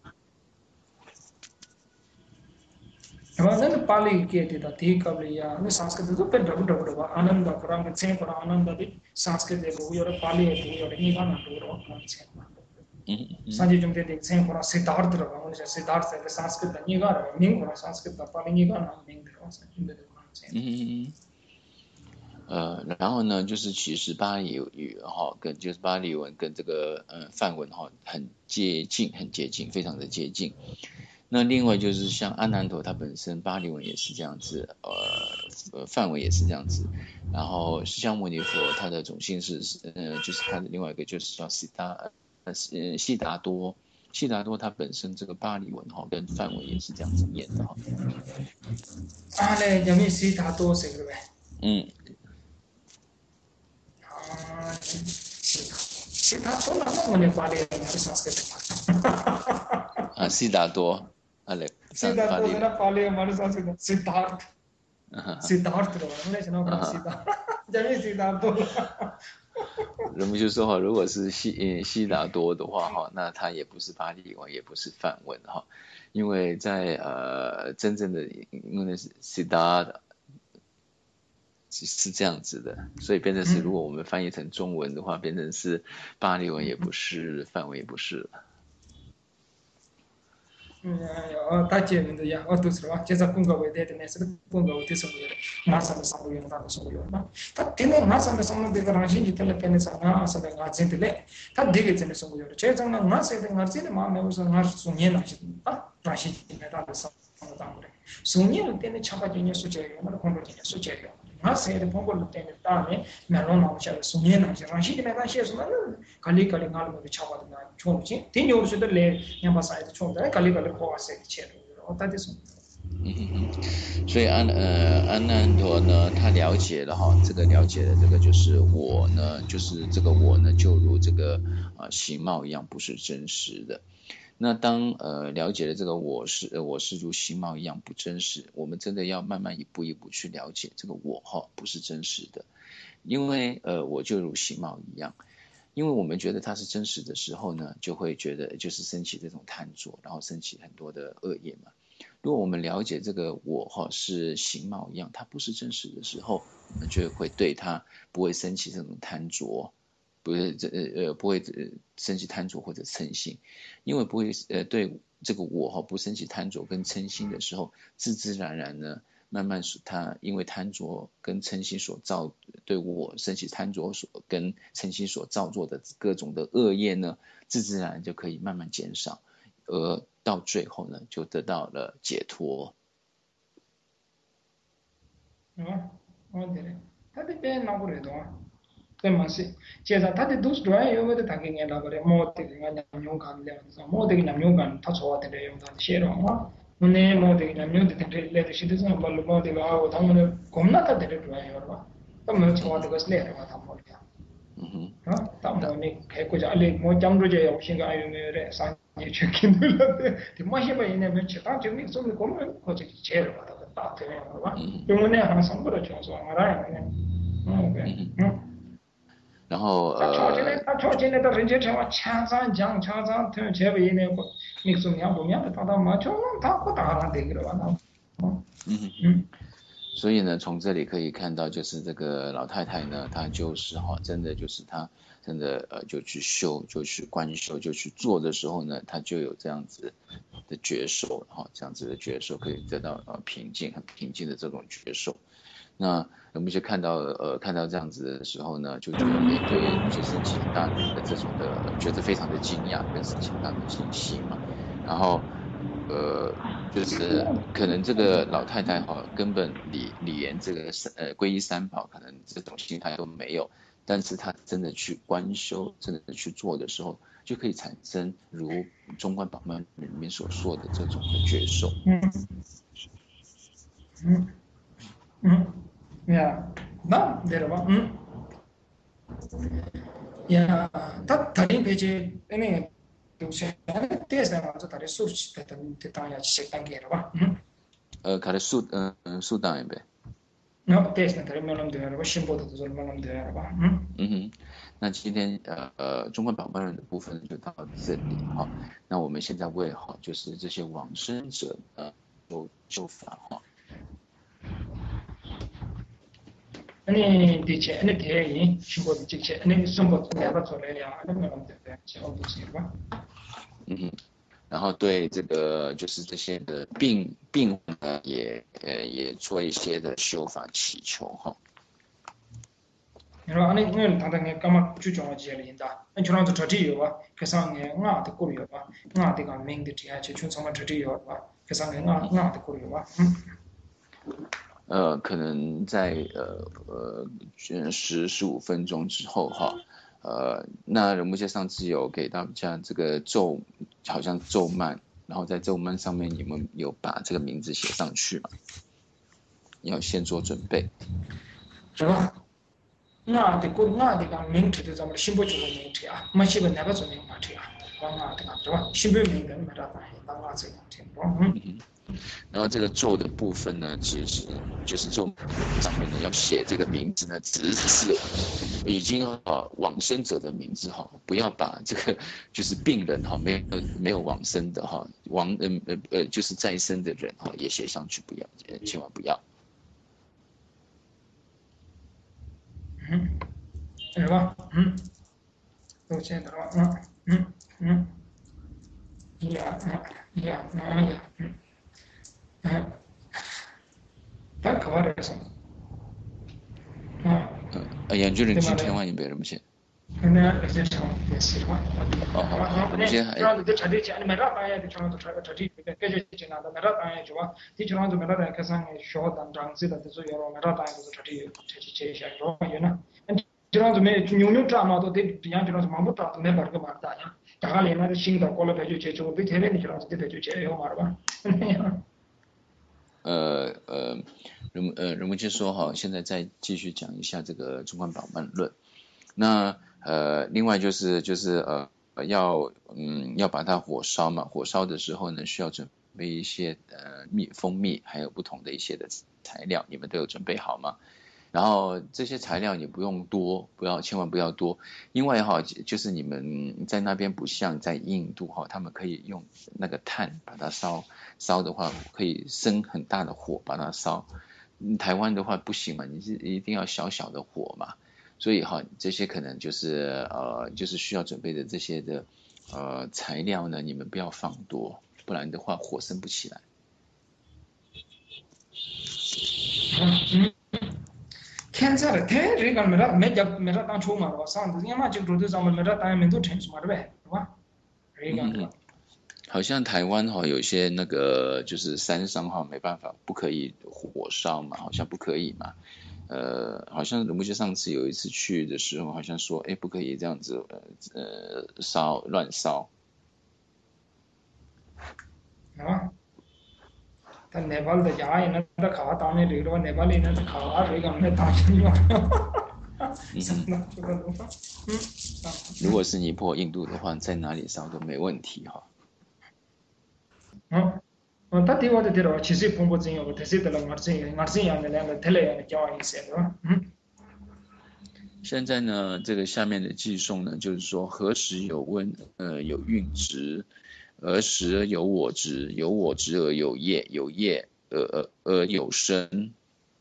那么那巴黎给的第一个了呀，那 संस्कृत 都变着不着不着吧？आनंद कुरान में छह कुरान आनंद दी संस्कृत है वो योर पाली है वो योर निगाह ना दूर हो कौन छह संजय जुमते देख छह कुरान सिद्धार्थ रहा उन से सिद्धार्थ से संस्कृत निगाह रहा निंग कुरान संस्कृत पाली निगाह ना निंग रहा जुमते देख कुरान छह 呃，然后呢，就是其实巴黎语哈，跟就是巴黎文跟这个呃梵文哈很接近，很接近，非常的接近。那另外就是像阿难陀，它本身巴黎文也是这样子，呃呃梵文也是这样子。然后释迦牟尼佛他的种姓是呃就是他的另外一个就是叫悉达呃悉达多，悉达多它本身这个巴黎文哈跟梵文也是这样子念的哈。 啊嘞，咱们悉达多是个呗。 嗯。 啊，悉达多那那我们巴黎人是 संस्कृत 啊，悉达多。 सिद्धार्थ तो ना पाले हमारे साथ सिद्धार्थ सिद्धार्थ तो हमने सुना होगा सिद्धार्थ जब ये सिद्धार्थ तो 人们就说哈，如果是悉悉达多的话哈，那它也不是巴黎文，也不是梵文哈，因为在呃真正的因为是悉达的是这样子的，所以变成是如果我们翻译成中文的话，变成是巴黎文也不是，梵文也不是了。 嗯，哦，大姐们的呀，哦，都是吧，接着公告为的的呢，是公告的什么的，马上的什么用，那的什么用嘛，他听到马上的什么这个让心就得了，变成啥啊，啥的啊，真的嘞，他这个真的什么用，这种呢，马上的啊，真的嘛，没有说啊，送年那些啊，让心就没到的什么当的，送年了，变得强化今年数节用，那工作今年数节用。马上的通过了点的大呢，蛮容易下来，送年那些，让心的没到些什么，咖喱咖喱俺们的强化的那冲不进，听有时的嘞，两把塞的冲的，咖喱咖喱破塞的切的，我到底是。 嗯嗯，所以安呃安难陀呢，他了解了哈，这个了解了这个就是我呢，就是这个我呢，就如这个啊、呃、形貌一样，不是真实的。那当呃了解了这个我是呃我是如形貌一样不真实，我们真的要慢慢一步一步去了解这个我哈不是真实的，因为呃我就如形貌一样。因为我们觉得它是真实的时候呢，就会觉得就是升起这种贪着，然后升起很多的恶业嘛。如果我们了解这个我哈是形貌一样，它不是真实的时候，我们就会对它不会升起这种贪着。不是这呃呃不会呃升起贪着或者嗔心，因为不会呃对这个我哈不升起贪着跟嗔心的时候，自自然然呢，慢慢他因为贪着跟嗔心所造对我升起贪着所跟嗔心所造作的各种的恶业呢，自自然就可以慢慢减少，而到最后呢，就得到了解脱。 啊，我对嘞，他这边哪个来的啊？对嘛是，接着他的都是专业有的，他给人家那个毛的给人家用干的，毛的给人家用干，他说的这用他写了嘛，我呢毛的给人家用的，这来的是这种，把毛的个啊，他们的公那他的这专业了吧，他们说这个是来的嘛，他们的。 嗯哼，啊，他们那开国家里，我讲着这要先个哎呦没嘞，上年去看到了的，的马些吧，人家没去，当就没说没公们，或者切了吧，他个大的了吧，因为那行上不了就说，我那样的，嗯对，嗯。 然后他朝进来， 呃， 他朝进来到人家城，墙上讲，墙上头前边那个，你说两不两的，他他妈就他不打他这个了吧？嗯嗯嗯，所以呢，从这里可以看到，就是这个老太太呢，她就是哈，真的就是她真的呃，就去修，就去观修，就去做的时候呢，她就有这样子的觉受，哈，这样子的觉受可以得到呃平静，很平静的这种觉受。那我们就看到呃看到这样子的时候呢，就觉得哎对，就是很大的这种的，觉得非常的惊讶，跟是很大的惊喜嘛。然后呃就是可能这个老太太哈，根本理理连这个呃皈依三宝，可能这种心态都没有， 但是他真的去观修，真的去做的时候，就可以产生如中观宝鬘里面所说的这种的觉受。 嗯嗯嗯，呀，那对了吧？嗯，呀，他他那边去那个都是电视嘛，就他的手机在等在当下去当给了吧？嗯， 呃，他的速嗯嗯速当一呗。 那电视他的没那么多了吧？新播的都是没那么多了吧？嗯。 嗯哼，那今天呃呃中观宝鬘人的部分就到这里哈。那我们现在为哈就是这些往生者呃有修法哈。 아니 대체 아니 대이 신고 직체 아니 선거 내가做了呀 아니 뭐对지금 보세요 봐. 嗯哼，然后对这个就是这些的病病呢也呃也做一些的修法祈求哈。 그래서 아니 오늘 당당히 까마 주정을 지어린다. 아니 저런 저 저지요 봐. 그상에 나한테 꼬리요 봐. 나한테 가 맹데 지야 제 춘성만 저지요 봐. 그상에 나 나한테 꼬리요 봐. 呃，可能在呃呃十十五分钟之后哈，呃，那仁波切上次有给大家这个咒，好像咒曼，然后在咒曼上面你们有把这个名字写上去嘛？要先做准备。 是吧？ 나한테 꼭 나한테 가 맹트도 좀 신부 주고 맹트야. 마시고 내가 좀 맹트야. 나한테 가 봐. 신부 맹는 말아 봐. 나가 저 맹트. 음. 然后这个咒的部分呢，其实就是咒上面呢要写这个名字呢，只是已经啊往生者的名字哈，不要把这个就是病人哈没有没有往生的哈亡呃呃呃就是在生的人哈也写上去，不要，千万不要。 嗯，是吧？嗯，都见到了。嗯嗯嗯，呀呀呀呀，嗯嗯，太可怕了，是。嗯， 嗯，呃，研究人对吗？ 今天万一别人不行。 那这场也是吧？ 哦，好吧，好，我们那先还这样子就彻底讲，你没啥当然就这样子彻彻底，感觉就那的没啥当然就话，你这样子没啥当然，可是你学当长子的就是要没啥当然就是彻底彻底彻底下，然后有呢，这样子没牛牛抓嘛，都得这样这样子忙不着，没把这个忙大呀，大家连那个新的过了排就解决，我被天天你这样子得排就解决好嘛了吧？ 呃呃，人呃人们就说哈，现在再继续讲一下这个中观宝鬘论。那呃，另外就是就是呃要嗯要把它火烧嘛，火烧的时候呢，需要准备一些呃蜜蜂蜜，还有不同的一些的材料，你们都有准备好吗？然后这些材料你不用多，不要千万不要多，因为哈就是你们在那边不像在印度哈，他们可以用那个炭把它烧烧的话，可以生很大的火把它烧。台湾的话不行嘛，你是一定要小小的火嘛。所以哈，这些可能就是呃，就是需要准备的这些的呃材料呢，你们不要放多，不然的话火生不起来。 天在了，天这个没啥没家没啥当初嘛，我上次你妈就住的咱们没啥当然没都成熟嘛，对不对？是吧？这个嗯，好像台湾哈有些那个就是山上哈没办法，不可以火烧嘛，好像不可以嘛。呃，好像我们就上次有一次去的时候，好像说，哎，不可以这样子，呃呃，烧乱烧。 啊，他नेपाल的家人那那卡当年这个नेपाली那卡这个没当成用，什么这个东西，嗯， 如果是尼泊尔、印度的话，在哪里烧都没问题哈。 嗯。嗯，他对我的对了，其实碰不真有，他是得了我真我真样的两个特类的教一些，对吧？嗯。 现在呢，这个下面的寄送呢，就是说何时有温，呃，有蕴值，何时有我执，有我执而有业，有业而而而有生。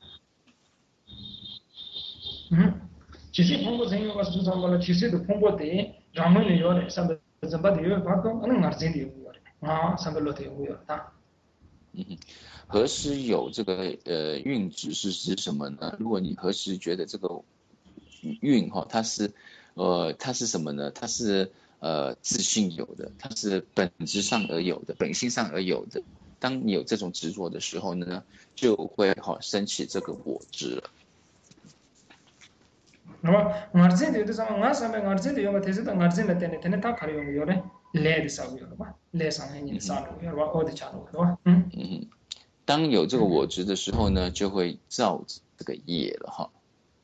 嗯，其实碰不真有，我是说我其实都碰不得，让我们有的，上面怎么的有发动，那我真的有的，啊，上面落的有的。 嗯，何时有这个呃蕴值是指什么呢？如果你何时觉得这个蕴哈，它是呃它是什么呢？它是呃自性有的，它是本质上而有的，本性上而有的。当你有这种执着的时候呢，就会哈升起这个我执了。 no ngarjin de sama ngasa me ngarjin de yo te se ngarjin de tene tene ta khare yo re le de sa yo ba le sang ni sa lo yo ba o de cha lo ba嗯嗯，当有这个我执的时候呢，就会造这个业了哈。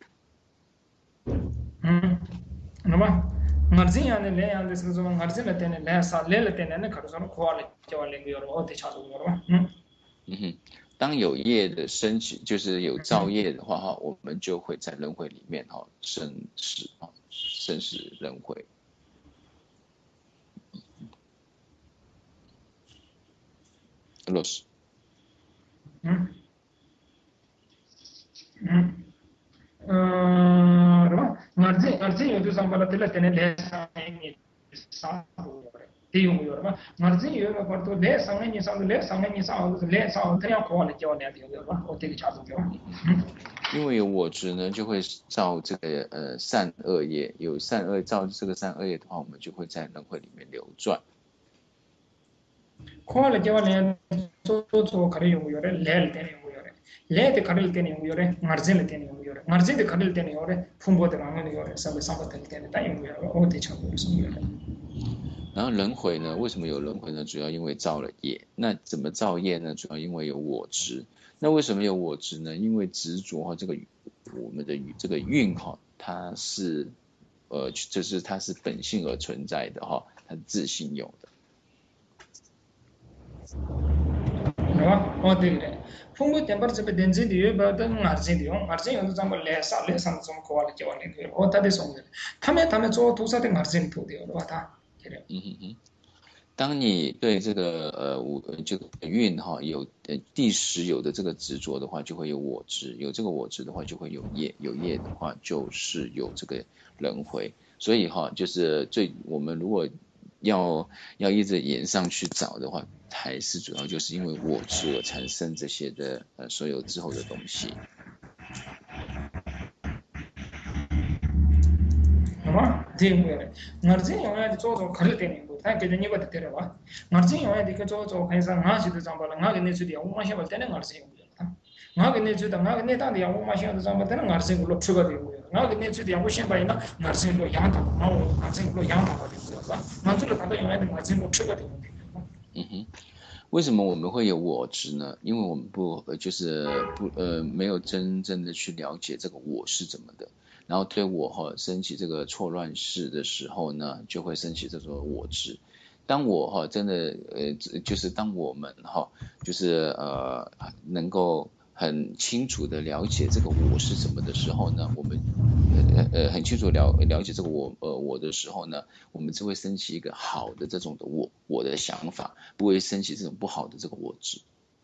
嗯，那么ngarjin ya ne le ya de se so ngarjin de tene le sa le le tene ne khare so no khwa le cha le yo ba o de cha lo yo ba 嗯嗯哼，当有业的升起，就是有造业的话哈，我们就会在轮回里面哈生死啊，生死轮回。老师， 嗯嗯。ngarjin ngarjin yo sam bala tela tene le sa ni sa ti yo yo ba ngarjin yo ba par to le sa ni sa le sa ni sa le sa这样过了叫呢的yo ba 我这个差不多因为有我执呢，就会造这个呃善恶业，有善恶造这个善恶业的话，我们就会在轮回里面流转。 过了叫呢做做可以用yo le le tene yo yo le de kharil tene yo yo ngarjin le tene yo yo ngarjin de kharil tene yo yo phumbo de ma ne yo sa ba sa ba tene tene ta yo yo 我这差不多是yo 然后轮回呢，为什么有轮回呢？主要因为造了业。那怎么造业呢？主要因为有我执。那为什么有我执呢？因为执着哈，这个我们的这个运哈，它是呃，就是它是本性而存在的哈，它是自性有的。 哦，对的，风波天把这边电子的有把它耳机的用，耳机用的咱们来上来上这么高了叫那个，哦，他的送的，他们他们做多少的耳机头的，对吧？他， 嗯哼哼。当你对这个呃五这个运哈有呃第十有的这个执着的话，就会有我执；有这个我执的话，就会有业；有业的话，就是有这个轮回。所以哈，就是最我们如果要要一直延上去找的话，还是主要就是因为我执而产生这些的呃所有之后的东西。 好吗？这样的，耳机用来做做可以的呢，他给你把它得了吧？耳机用来的个做做，还是俺是的上班了，俺给你做的，我马上把它那耳机用的，俺给你做的，俺给你打的，我马上的上班，那耳机我录出个的，俺给你做的，我先把那耳机我养它，然后耳机我养它的，对吧？俺做了他都用来的耳机我出个的。 嗯哼。为什么我们会有我执呢？因为我们不呃就是不呃没有真正的去了解这个我是怎么的，然后对我哈升起这个错乱事的时候呢，就会升起这种我执。当我哈真的呃就是当我们哈就是呃能够很清楚的了解这个我是什么的时候呢，我们呃呃很清楚了了解这个我呃我的时候呢，我们就会升起一个好的这种的我我的想法，不会升起这种不好的这个我执。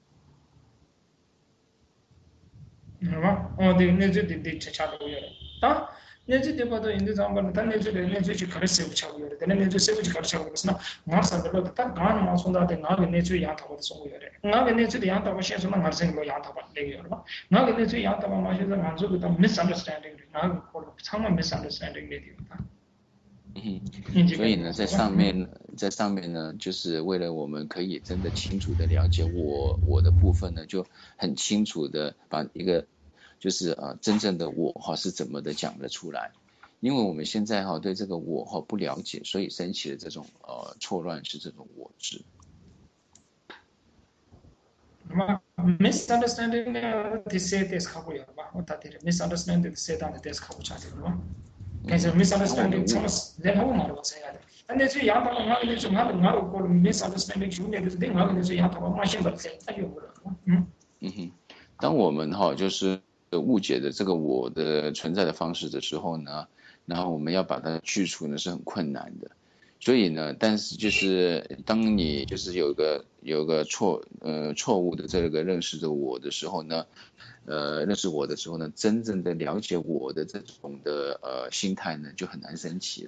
是吧？哦，对，那就得得吃差不多了。啊，那就得把它印度上班，但那就得那就去考试不差不多了，但那就谁不去考试不是那，我上的了，但俺们送到的，俺们那就养他们送过来的，俺们那就的养他们先说那俺生了养他们那个了嘛，俺们那就养他们嘛，现在俺就给他 misunderstanding 的，俺们可能常常 misunderstanding 的地方。 嗯，所以呢，在上面，在上面呢，就是为了我们可以真的清楚的了解我我的部分呢，就很清楚的把一个就是呃真正的我哈是怎么的讲了出来。因为我们现在哈对这个我哈不了解，所以升起了这种呃错乱是这种我执。 嘛 misunderstanding 呢，这些这是考不了吧？我打的 misunderstanding 这些当的这是考不下去了嘛？但是 misunderstanding 怎么然后嘛，我才来的。但那最养到俺那最俺俺我过 misunderstanding 兄弟就是对俺那最养到我马上不在，哎呦我了，嗯嗯哼，当我们哈就是误解的这个我的存在的方式的时候呢，然后我们要把它去除呢是很困难的。所以呢，但是就是当你就是有个有个错呃错误的这个认识的我的时候呢，呃认识我的时候呢，真正的了解我的这种的呃心态呢，就很难升起了。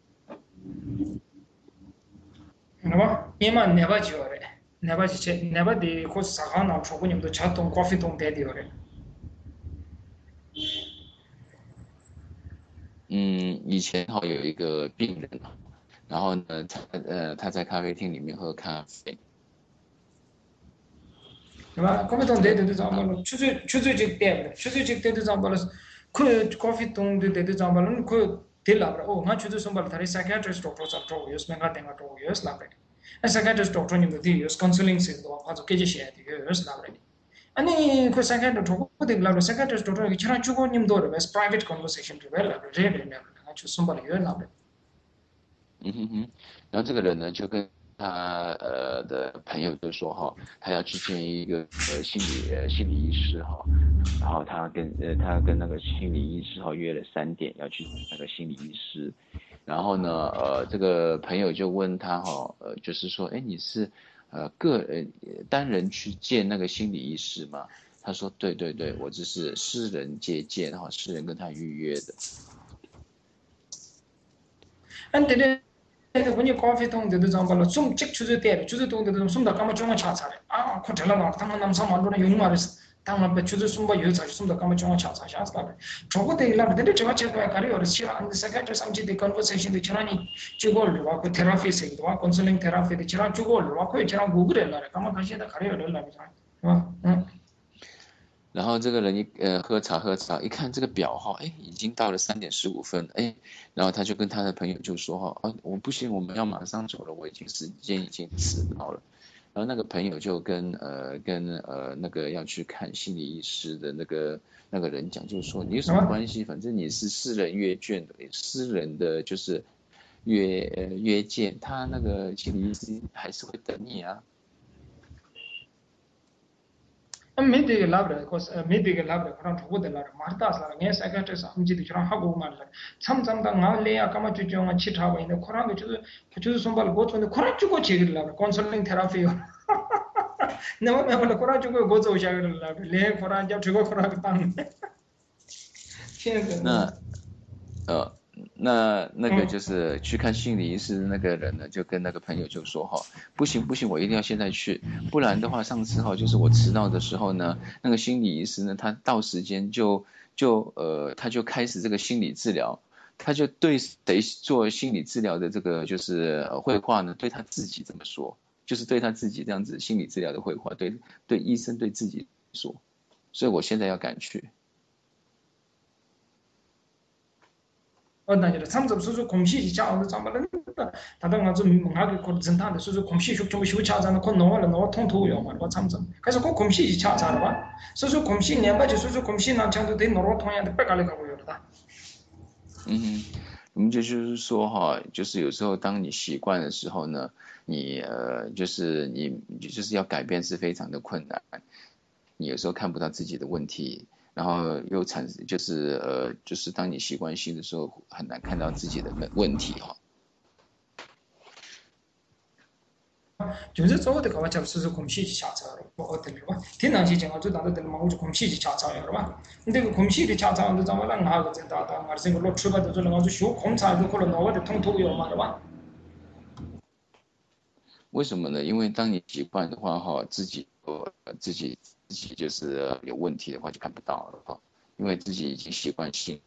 那么一嘛那把酒嘞，那把去那把的或啥行拿出过你们都吃东咖啡东带的嘞。 嗯，以前哈有一个病人，然后呢，他呃他在咖啡厅里面喝咖啡。 对吧？咖啡东带的都怎么了？出水出水就带了，出水就带的怎么了？ 그 커피 동도 되도 잠발은 그 딜라브라 오 맞추도 선발 다리 사이키아트리스트 doctor 잡죠 요스 맹가 땡가 또 요스 라브레 아 사이키아트리스트 doctor 님도 디 요스 카운슬링 시도 아주 깨지 셔야 돼 요스 라브레 아니 그 사이키아트리스트 doctor 딜라브라 사이키아트리스트 doctor 이 차라 주고 님도 베스 프라이빗 컨버세이션 디벨롭 레벨 아주 선발 요 라브레 嗯哼哼，然后这个人呢就跟他呃的朋友就说哈，他要去见一个呃心理呃心理医师哈，然后他跟呃他跟那个心理医师哈约了三点要去那个心理医师，然后呢呃这个朋友就问他哈呃就是说哎你是呃个呃单人去见那个心理医师吗？他说对对对，我这是私人接见哈，私人跟他预约的。 근데 when coffee 통 되도 잠발로 좀 찍추지 때 주지 통 되도 좀더 까마 좀 차차래 아 코텔라 나 당한 남사 만도는 용이 말했어 당만 배 주지 숨바 여자 좀더 까마 좀 차차 샤스가 저거 되라 근데 제가 제가 가리 어르시 안 세가저 삼지 컨버세이션 데 지나니 주고를 와고 테라피 세기도 와 컨설링 테라피 데 지나 주고를 와고 지나 구글에 나래 까마 다시다 가리 어르라 와 응 然后这个人一呃喝茶喝茶，一看这个表哈，哎，已经到了三点十五分，哎，然后他就跟他的朋友就说哈，哦，我不行，我们要马上走了，我已经时间已经迟到了。然后那个朋友就跟呃跟呃那个要去看心理医师的那个那个人讲，就是说你有什么关系？反正你是私人约卷的，私人的就是约呃约见，他那个心理医师还是会等你啊。 maybe labra cause maybe labra kran thugo de labra marta sa nge psychiatrist amji de chran hago man la sam sam da nga le ya kama chu chu nga chi tha ba inde khora ge chu chu sombal go chu de khora chu go che ge labra counseling therapy yo na ma ma khora chu go go zo sha ge labra le khora ja chu go khora ge tang 那呃那那个就是去看心理医师那个人呢，就跟那个朋友就说哈，不行不行，我一定要现在去，不然的话，上次哈就是我迟到的时候呢，那个心理医师呢，他到时间就就呃他就开始这个心理治疗，他就对谁做心理治疗的这个就是绘画呢，对他自己这么说，就是对他自己这样子心理治疗的绘画，对对医生对自己说，所以我现在要赶去。 어나지라 삼점 수수 공시 자원도 잠발은 다들 아주 망하게 거 전탄데 수수 공시 좀 쉬고 차자는 건 너무 너무 통통요 말고 삼점 그래서 그 공시 차자라 봐 수수 공시 내바지 수수 공시 난창도 돼 너로 통야데 빼갈래 가고 요다 嗯，我们就就是说哈，就是有时候当你习惯的时候呢，你呃就是你就是要改变是非常的困难，你有时候看不到自己的问题。 然后又产生就是呃就是当你习惯性的时候很难看到自己的问题哈。 就是做的个叫是空气下车我对吧？天然气讲就当的嘛，我就空气下车了吧？你这个空气的下车，你怎么让哪个真的的？而且个落出吧，就是我就修空调就可能我的通透有嘛，对吧？ 为什么呢？因为当你习惯的话哈，自己呃自己自己就是有问题的话就看不到了哈，因为自己已经习惯性。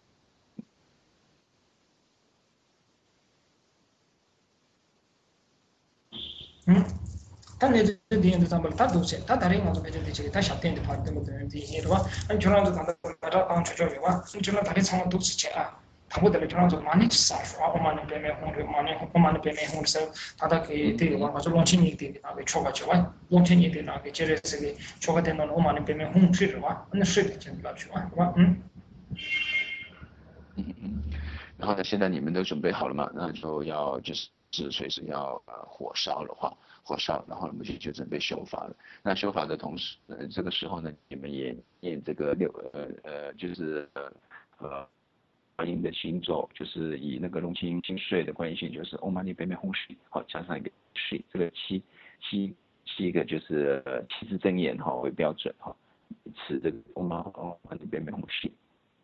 嗯，但你这点的咱们他都是，他打电话就给这里，他想电的话，对不对？这些对吧？你就让这咱们把它当出去的话，你就让他的厂都是钱啊。 他们的就让做 manage 啥说，我们那边没红的，manage 我们那边没红的时候，他那个这个话，就两千年的那个出个去哇，两千年的那个接着这个出个电脑，我们那边没红水的哇，那水的进不去哇，对吧？嗯。 嗯嗯。然后呢，现在你们都准备好了吗？那就要就是是随时要呃火烧了话，火烧，然后我们就就准备修法了。那修法的同时，呃，这个时候呢，你们也念这个六呃呃就是呃呃。 观音的行走就是以那个龙清清水的关系，就是唵嘛呢叭咪吽水，好加上一个水，这个七七七个就是呃七字真言哈为标准哈，持这个唵嘛唵嘛呢叭咪吽水。